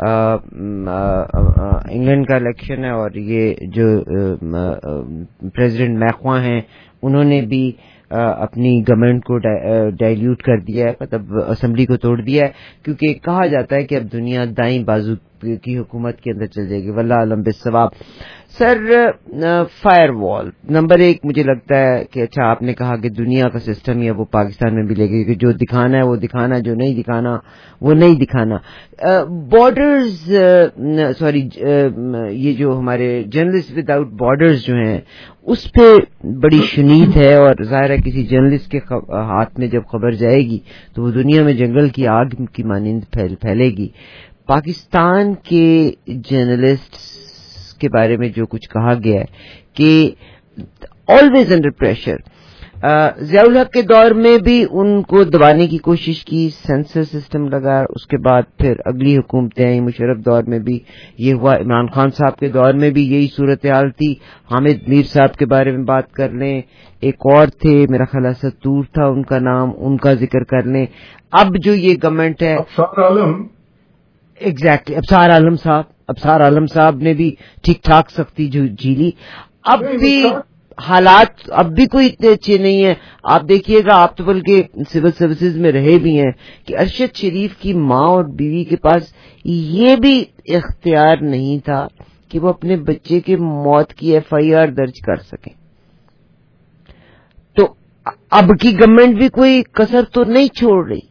انگلینڈ کا الیکشن ہے. اور یہ جو پریزیڈنٹ میخواں ہیں انہوں نے بھی اپنی گورنمنٹ کو ڈائلیوٹ کر دیا ہے، مطلب اسمبلی کو توڑ دیا ہے، کیونکہ کہا جاتا ہے کہ اب دنیا دائیں بازو کی حکومت کے اندر چل جائے گی. واللہ اعلم بالصواب. سر فائر وال نمبر ایک مجھے لگتا ہے کہ اچھا آپ نے کہا کہ دنیا کا سسٹم ہے وہ پاکستان میں بھی لے گی کہ جو دکھانا ہے وہ دکھانا، جو نہیں دکھانا وہ نہیں دکھانا. بارڈرز سوری یہ جو ہمارے جرنلسٹ ود آؤٹ بارڈرز جو ہیں اس پہ بڑی شنید ہے. اور ظاہر ہے کسی جرنلسٹ کے ہاتھ میں جب خبر جائے گی تو وہ دنیا میں جنگل کی آگ کی مانند پھیلے گی. پاکستان کے جرنلسٹ کے بارے میں جو کچھ کہا گیا ہے کہ آلویز انڈر پریشر. ضیاء الحق کے دور میں بھی ان کو دبانے کی کوشش کی، سینسر سسٹم لگا. اس کے بعد پھر اگلی حکومتیں آئیں. مشرف دور میں بھی یہ ہوا. عمران خان صاحب کے دور میں بھی یہی صورتحال تھی. حامد میر صاحب کے بارے میں بات کر لیں. ایک اور تھے میرا خیال ہے ستور تھا ان کا نام، ان کا ذکر کر لیں. اب جو یہ گورنمنٹ ہے ابصار عالم، ایگزیکٹلی ابصار عالم صاحب ابصار عالم صاحب نے بھی ٹھیک ٹھاک سختی جھیلی. اب بھی حالات اب بھی کوئی اتنے اچھے نہیں ہیں. آپ دیکھیے گا، آپ تو بلکہ سول سروسز میں رہے بھی ہیں کہ ارشد شریف کی ماں اور بیوی کے پاس یہ بھی اختیار نہیں تھا کہ وہ اپنے بچے کے موت کی ایف آئی آر درج کر سکیں. تو اب کی گورنمنٹ بھی کوئی کسر تو نہیں چھوڑ رہی.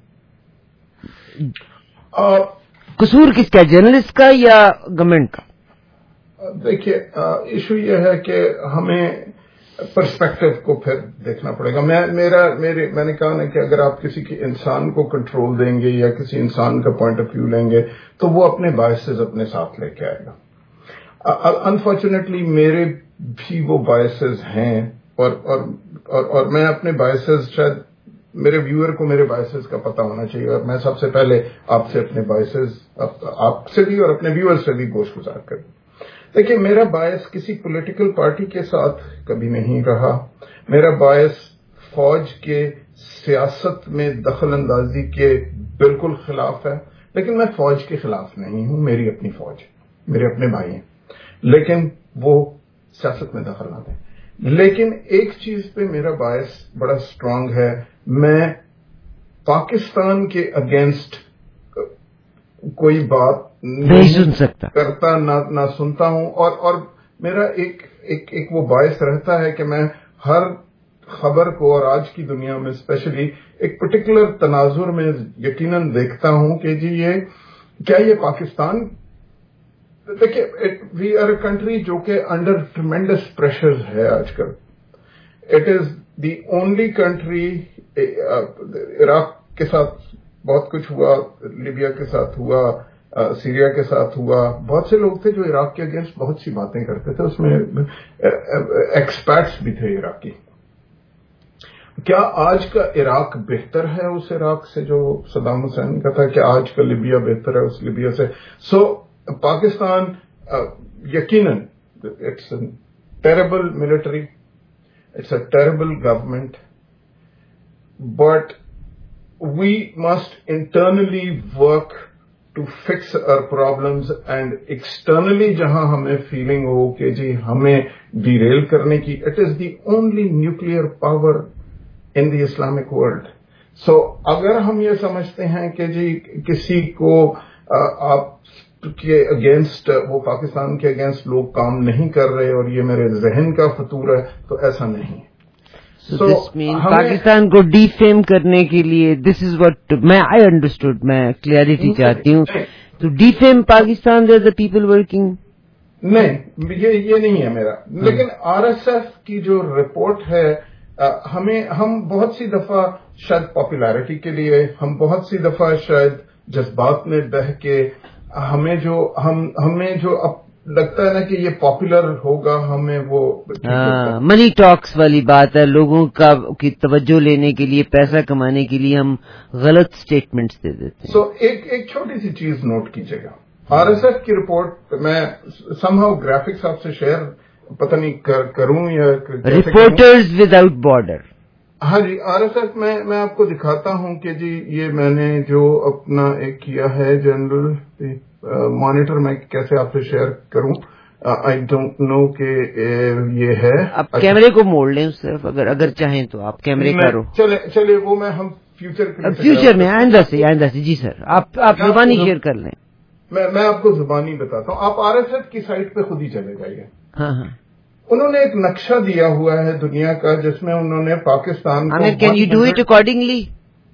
قصور کس کا، جرنلسٹ کا یا گورنمنٹ کا؟ دیکھیے ایشو یہ ہے کہ ہمیں پرسپیکٹو کو پھر دیکھنا پڑے گا. میں میرا میرے میں نے کہا نا کہ اگر آپ کسی کے انسان کو کنٹرول دیں گے یا کسی انسان کا پوائنٹ آف ویو لیں گے تو وہ اپنے بائسز اپنے ساتھ لے کے آئے گا. انفارچونیٹلی میرے بھی وہ بائسز ہیں اور اور اور, اور میں اپنے بائسز شاید میرے ویور کو میرے بائسز کا پتہ ہونا چاہیے، اور میں سب سے پہلے آپ سے اپنے بائسز آپ سے بھی اور اپنے ویور سے بھی گوش گزار کروں. دیکھیے، میرا باعث کسی پولیٹیکل پارٹی کے ساتھ کبھی نہیں رہا. میرا باعث فوج کے سیاست میں دخل اندازی کے بالکل خلاف ہے، لیکن میں فوج کے خلاف نہیں ہوں. میری اپنی فوج، میرے اپنے بھائی ہیں، لیکن وہ سیاست میں دخل نہ دیں. لیکن ایک چیز پہ میرا باعث بڑا اسٹرانگ ہے، میں پاکستان کے اگینسٹ کوئی بات نہیں سن سکتا کرتا نہ نہ سنتا ہوں، اور اور میرا ایک ایک ایک وہ باعث رہتا ہے کہ میں ہر خبر کو، اور آج کی دنیا میں اسپیشلی ایک پرٹیکولر تناظر میں یقیناً دیکھتا ہوں کہ جی یہ کیا یہ پاکستان، دیکھیے وی آر اے کنٹری جو کہ انڈر ٹریمینڈس پریشر ہے آج کل. It is the only country, Iraq کے ساتھ بہت کچھ ہوا، لیبیا کے ساتھ ہوا، سیریا کے ساتھ ہوا. بہت سے لوگ تھے جو عراق کے اگینسٹ بہت سی باتیں کرتے تھے، اس میں ایکسپرٹس بھی تھے عراقی. کیا آج کا عراق بہتر ہے اس عراق سے جو صدام حسین کا تھا؟ کیا آج کا لیبیا بہتر ہے اس لیبیا سے؟ سو پاکستان یقیناً it's a terrible military, it's a terrible government, but we must internally work to fix our problems, and externally جہاں ہمیں فیلنگ ہو کہ جی ہمیں ڈیریل کرنے کی، it is the only nuclear power in the Islamic world. So اگر ہم یہ سمجھتے ہیں کہ جی کسی کو آپ کے اگینسٹ، وہ پاکستان کے اگینسٹ لوگ کام نہیں کر رہے اور یہ میرے ذہن کا فطور ہے، تو ایسا نہیں. So this means پاکستان کو ڈی فیم کرنے کے لیے دس از وٹ میں آئی انڈرسٹوڈ، میں کلیئرٹی چاہتی ہوں. تو defame Pakistan they're the people working, نہیں یہ یہ نہیں ہے میرا. لیکن آر ایس ایف کی جو رپورٹ ہے، ہمیں ہم بہت سی دفعہ شاید پاپولیرٹی کے لیے، ہم بہت سی دفعہ شاید جذبات میں بہہ کے ہمیں جو ہم ہمیں جو اب لگتا ہے نا کہ یہ پاپولر ہوگا، ہمیں وہ منی ٹاکس والی بات ہے، لوگوں کا کی توجہ لینے کے لیے، پیسہ کمانے کے لیے ہم غلط سٹیٹمنٹس دے دیتے ہیں. سو ایک ایک چھوٹی سی چیز نوٹ کیجیے گا، آر ایس ایف کی رپورٹ میں سم ہاؤ گرافکس آپ سے شیئر پتہ نہیں کروں یا رپورٹرز وداؤٹ بارڈر. ہاں جی، آر ایس ایف میں میں آپ کو دکھاتا ہوں کہ جی یہ میں نے جو اپنا ایک کیا ہے جنرل مانیٹر، میں کیسے آپ سے شیئر کروں، آئی ڈونٹ نو کہ یہ ہے. آپ کیمرے کو موڑ لیں صرف، اگر اگر چاہیں تو آپ کیمرے کرو. چلے چلے وہ میں ہم فیوچر فیوچر میں آئندہ سے آئندہ سے جی سر آپ آپ زبانی شیئر کر لیں. میں میں آپ کو زبانی بتاتا ہوں، آپ آر ایس ایف کی سائٹ پہ خود ہی چلے جائیے. ہاں ہاں، انہوں نے ایک نقشہ دیا ہوا ہے دنیا کا، جس میں انہوں نے پاکستان کو، can you do it accordingly?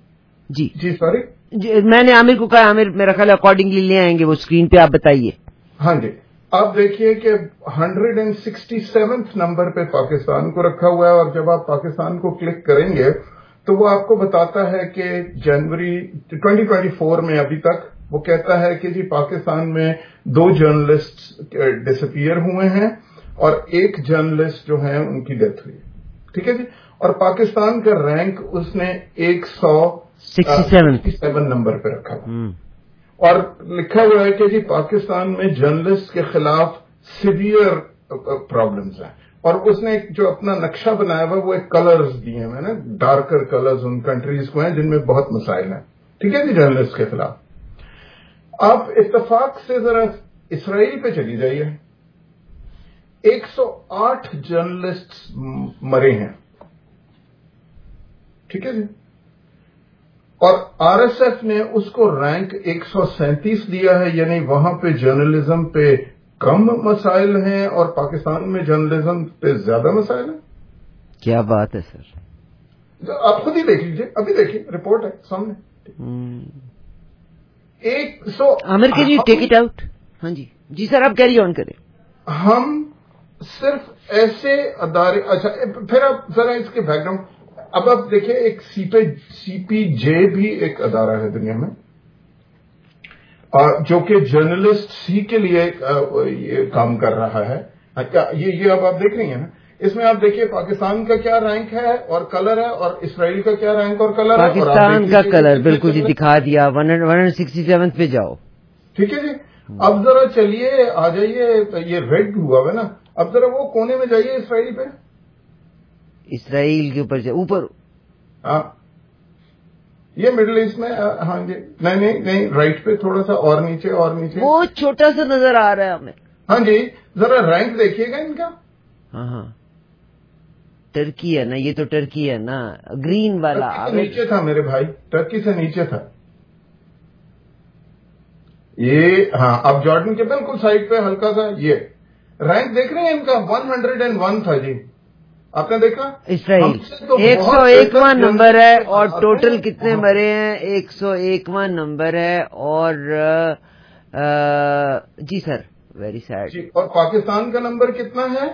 جی جی سوری، میں نے عامر کو کہا، عامر میرا خیال اکارڈنگلی لے آئیں گے وہ اسکرین پہ، آپ بتائیے. ہاں جی، آپ دیکھیے کہ hundred and sixty seventh number پہ پاکستان کو رکھا ہوا ہے، اور جب آپ پاکستان کو کلک کریں گے تو وہ آپ کو بتاتا ہے کہ جنوری ٹوئنٹی ٹوئنٹی فور میں ابھی تک وہ کہتا ہے کہ جی پاکستان میں دو جرنلسٹ ڈسپیئر ہوئے ہیں اور ایک جرنلسٹ جو ہیں ان کی ڈیتھ ہوئی. ٹھیک ہے جی، اور پاکستان کا رینک اس نے ایک سو سکسٹی سیون نمبر پہ رکھا ہوا، اور لکھا ہوا ہے کہ جی پاکستان میں جرنلسٹ کے خلاف سیویئر پرابلمز ہیں. اور اس نے جو اپنا نقشہ بنایا ہوا وہ ایک کلرز دیے ہیں، میں نے ڈارکر کلرز ان کنٹریز کو ہیں جن میں بہت مسائل ہیں. ٹھیک ہے جی، جرنلسٹ کے خلاف. آپ اتفاق سے ذرا اسرائیل پہ چلی جائیے، ایک سو آٹھ جرنلسٹ مرے ہیں. ٹھیک ہے جی، اور آر ایس ایف نے اس کو رینک ایک سو سینتیس دیا ہے، یعنی وہاں پہ جرنلزم پہ کم مسائل ہیں اور پاکستان میں جرنلزم پہ زیادہ مسائل ہیں. کیا بات ہے سر، آپ خود ہی دیکھ لیجیے، ابھی دیکھیے رپورٹ ہے سامنے. ایک so Aamir can you take it out? ہاں جی جی سر، آپ کیری آن کریں. ہم صرف ایسے ادارے، اچھا پھر آپ ذرا اس کے بیک گراؤنڈ، اب آپ دیکھیں ایک سی پی سی پی جے بھی ایک ادارہ ہے دنیا میں جو کہ جرنلسٹ سی کے لیے کام کر رہا ہے. یہ یہ اب آپ دیکھ رہی ہیں نا اس میں آپ دیکھیے پاکستان کا کیا رینک ہے اور کلر ہے, اور اسرائیل کا کیا رینک اور کلر ہے. پاکستان کا کلر بالکل جی دکھا دیا, ون ہنڈریڈ سکسٹی سیون پہ جاؤ. ٹھیک ہے جی. اب ذرا چلیے آ جائیے, یہ ریڈ ہوا ہے نا, اب ذرا وہ کونے میں جائیے اسرائیل پہ, اسرائیل کے اوپر اوپر. ہاں یہ مڈل ایسٹ میں, ہاں جی نہیں نہیں نہیں رائٹ پہ تھوڑا سا اور نیچے اور نیچے, وہ چھوٹا سا نظر آ رہا ہے ہمیں. ہاں جی ذرا رینک دیکھیے گا ان کا. ہاں ہاں ٹرکی ہے نا, یہ تو ٹرکی ہے نا, گرین والا نیچے تھا میرے بھائی, ٹرکی سے نیچے تھا یہ. ہاں اب جارڈن کے بالکل سائڈ پہ ہلکا سا یہ رینک دیکھ رہے ہیں ان کا, ون ہنڈریڈ اینڈ ون تھا جی. آپ نے دیکھا اسرائیل ایک سو ایکواں نمبر ہے, اور ٹوٹل کتنے مرے ہیں؟ ایک سو ایکواں نمبر ہے. اور جی سر ویری سیڈ. جی اور پاکستان کا نمبر کتنا ہے؟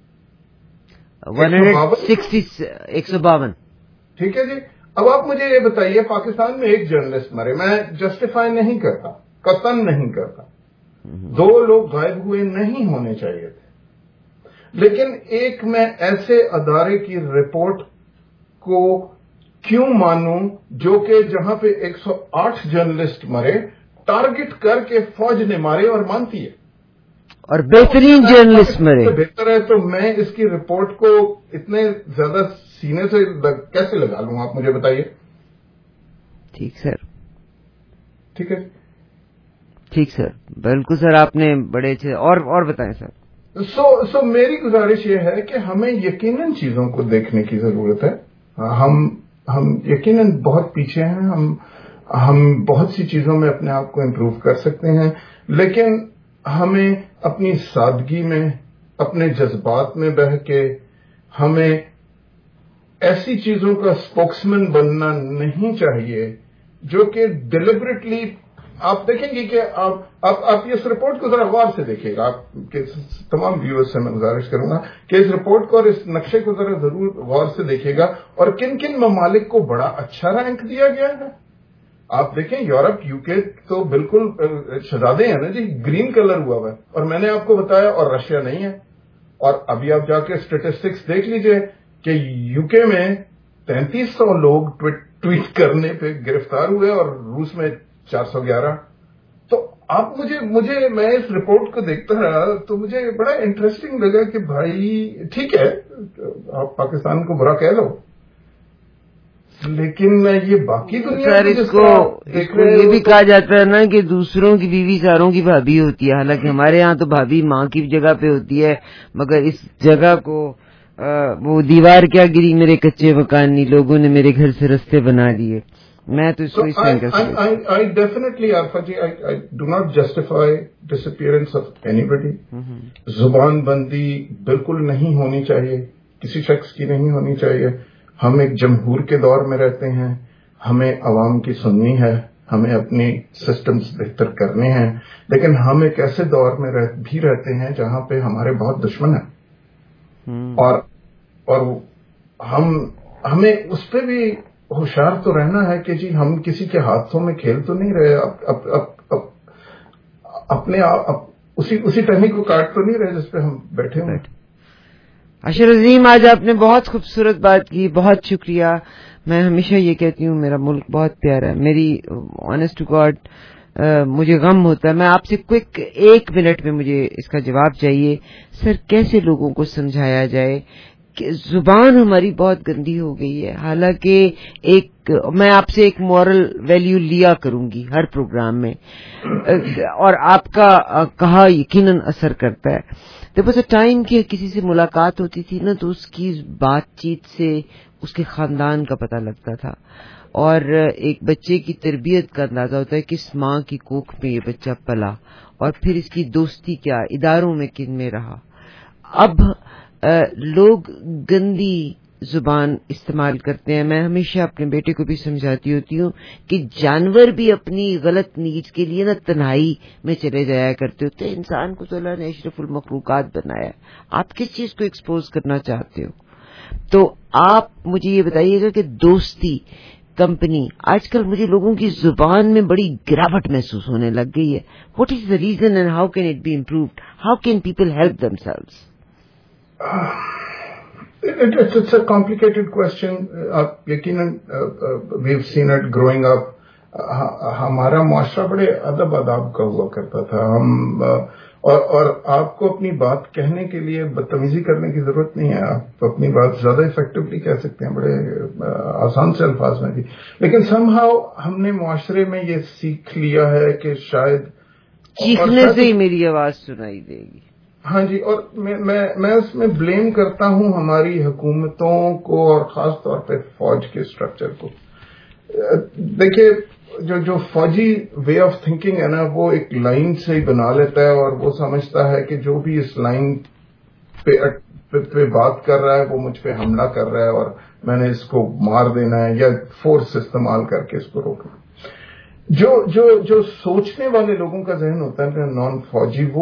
ون ہنڈریڈ سکسٹی ایک سو باون. ٹھیک ہے جی. اب آپ مجھے یہ بتائیے پاکستان میں ایک جرنلسٹ مرے, میں جسٹیفائی نہیں کرتا, قطعاً نہیں کرتا, دو لوگ غائب ہوئے نہیں ہونے چاہیے تھے, لیکن ایک میں ایسے ادارے کی رپورٹ کو کیوں مانوں جو کہ جہاں پہ ایک سو آٹھ جرنلسٹ مرے, ٹارگٹ کر کے فوج نے مارے اور مانتی ہے, اور بہترین جرنلسٹ مرے. بہتر ہے تو میں اس کی رپورٹ کو اتنے زیادہ سینے سے کیسے لگا لوں, آپ مجھے بتائیے. ٹھیک سر, ٹھیک ہے ٹھیک سر, بالکل سر, آپ نے بڑے اچھے. اور اور بتائیں سر. سو سو میری گزارش یہ ہے کہ ہمیں یقیناً چیزوں کو دیکھنے کی ضرورت ہے. ہم ہم یقیناً بہت پیچھے ہیں, ہم ہم بہت سی چیزوں میں اپنے آپ کو امپروو کر سکتے ہیں, لیکن ہمیں اپنی سادگی میں, اپنے جذبات میں بہہ کے, ہمیں ایسی چیزوں کا اسپوکسمین بننا نہیں چاہیے جو کہ ڈیلیبریٹلی. آپ دیکھیں گے کہ آپ آپ آپ اس رپورٹ کو ذرا غور سے دیکھیے گا, آپ کے تمام ویورز سے میں گزارش کروں گا کہ اس رپورٹ کو اور اس نقشے کو ذرا ضرور غور سے دیکھیے گا, اور کن کن ممالک کو بڑا اچھا رینک دیا گیا ہے. آپ دیکھیں یورپ, یو کے تو بالکل شہزادے ہیں نا جی, گرین کلر ہوا ہوا ہے, اور میں نے آپ کو بتایا, اور رشیا نہیں ہے. اور ابھی آپ جا کے اسٹیٹسٹکس دیکھ لیجئے کہ یو کے میں تینتیس سو لوگ ٹویٹ کرنے پہ گرفتار ہوئے, اور روس میں چار سو گیارہ. تو آپ مجھے مجھے میں اس رپورٹ کو دیکھتا رہا تو مجھے بڑا انٹرسٹنگ لگا کہ بھائی ٹھیک ہے آپ پاکستان کو برا کہہ لو, لیکن میں یہ باقی دنیا سر اس کو یہ بھی کہا جاتا ہے نا کہ دوسروں کی بیوی ساروں کی بھابھی ہوتی ہے, حالانکہ ہمارے ہاں تو بھابھی ماں کی جگہ پہ ہوتی ہے, مگر اس جگہ کو وہ دیوار کیا گری میرے کچے مکانی, لوگوں نے میرے گھر سے رستے بنا دیے. میں تو اس کو اس طرح سے I definitely Arfa ji, I do not justify disappearance of anybody. زبان بندی بالکل نہیں ہونی چاہیے, کسی شخص کی نہیں ہونی چاہیے. ہم ایک جمہور کے دور میں رہتے ہیں, ہمیں عوام کی سننی ہے, ہمیں اپنی سسٹمز بہتر کرنے ہیں, لیکن ہم ایک ایسے دور میں رہ, بھی رہتے ہیں جہاں پہ ہمارے بہت دشمن ہیں, اور اور ہم ہمیں اس پہ بھی ہوشیار تو رہنا ہے کہ جی ہم کسی کے ہاتھوں میں کھیل تو نہیں رہے, اب اب اب اب اپنے اسی اسی ٹہنی کو کاٹ تو نہیں رہے جس پہ ہم بیٹھے ہوئے. اشر عظیم, آج آپ نے بہت خوبصورت بات کی, بہت شکریہ. میں ہمیشہ یہ کہتی ہوں میرا ملک بہت پیارا ہے, میری آنیسٹ ٹو گاڈ مجھے غم ہوتا ہے. میں آپ سے کوئک ایک منٹ میں مجھے اس کا جواب چاہیے. سر کیسے لوگوں کو سمجھایا جائے کہ زبان ہماری بہت گندی ہو گئی ہے, حالانکہ ایک میں آپ سے ایک مورل ویلیو لیا کروں گی ہر پروگرام میں, اور آپ کا کہا یقیناً اثر کرتا ہے. دیر واز اے ٹائم کہ کسی سے ملاقات ہوتی تھی نا تو اس کی بات چیت سے اس کے خاندان کا پتہ لگتا تھا, اور ایک بچے کی تربیت کا اندازہ ہوتا ہے کہ اس ماں کی کوکھ میں یہ بچہ پلا, اور پھر اس کی دوستی کیا اداروں میں کن میں رہا. اب لوگ گندی زبان استعمال کرتے ہیں. میں ہمیشہ اپنے بیٹے کو بھی سمجھاتی ہوتی ہوں کہ جانور بھی اپنی غلط نیڈز کے لیے نا تنہائی میں چلے جایا کرتے ہوتے ہیں. انسان کو تو اللہ نے اشرف المخلوقات بنایا, آپ کس چیز کو ایکسپوز کرنا چاہتے ہو؟ تو آپ مجھے یہ بتائیے گا کہ دوستی کمپنی آج کل مجھے لوگوں کی زبان میں بڑی گراوٹ محسوس ہونے لگ گئی ہے. What is the reason and how can it be improved? How can people help themselves? It, it's, it's a complicated question. आप यकीनन we've seen it growing up. हमारा मुआशरा बड़े अदब अदाब का हुआ करता था. हम और, और आपको अपनी बात कहने के लिए बदतमीजी करने की जरूरत नहीं है. आप अपनी बात ज्यादा इफेक्टिवली कह सकते हैं, बड़े आसान से अल्फाज में भी. लेकिन समहाउ हमने मुआशरे में ये सीख लिया है कि शायद चीखने से ही मेरी आवाज सुनाई देगी. हाँ जी, और मैं मैं मैं उसमें ब्लेम करता हूँ हमारी हुकूमतों को और खास तौर पे फौज के स्ट्रक्चर को. देखिए, जो जो फौजी वे ऑफ थिंकिंग है ना, वो एक लाइन से ही बना लेता है और वो समझता है कि जो भी इस लाइन पे, पे, पे बात कर रहा है वो मुझ पे हमला कर रहा है और मैंने इसको मार देना है या फोर्स इस्तेमाल करके इसको रोकना. जो जो जो सोचने वाले लोगों का जहन होता है नॉन फौजी, वो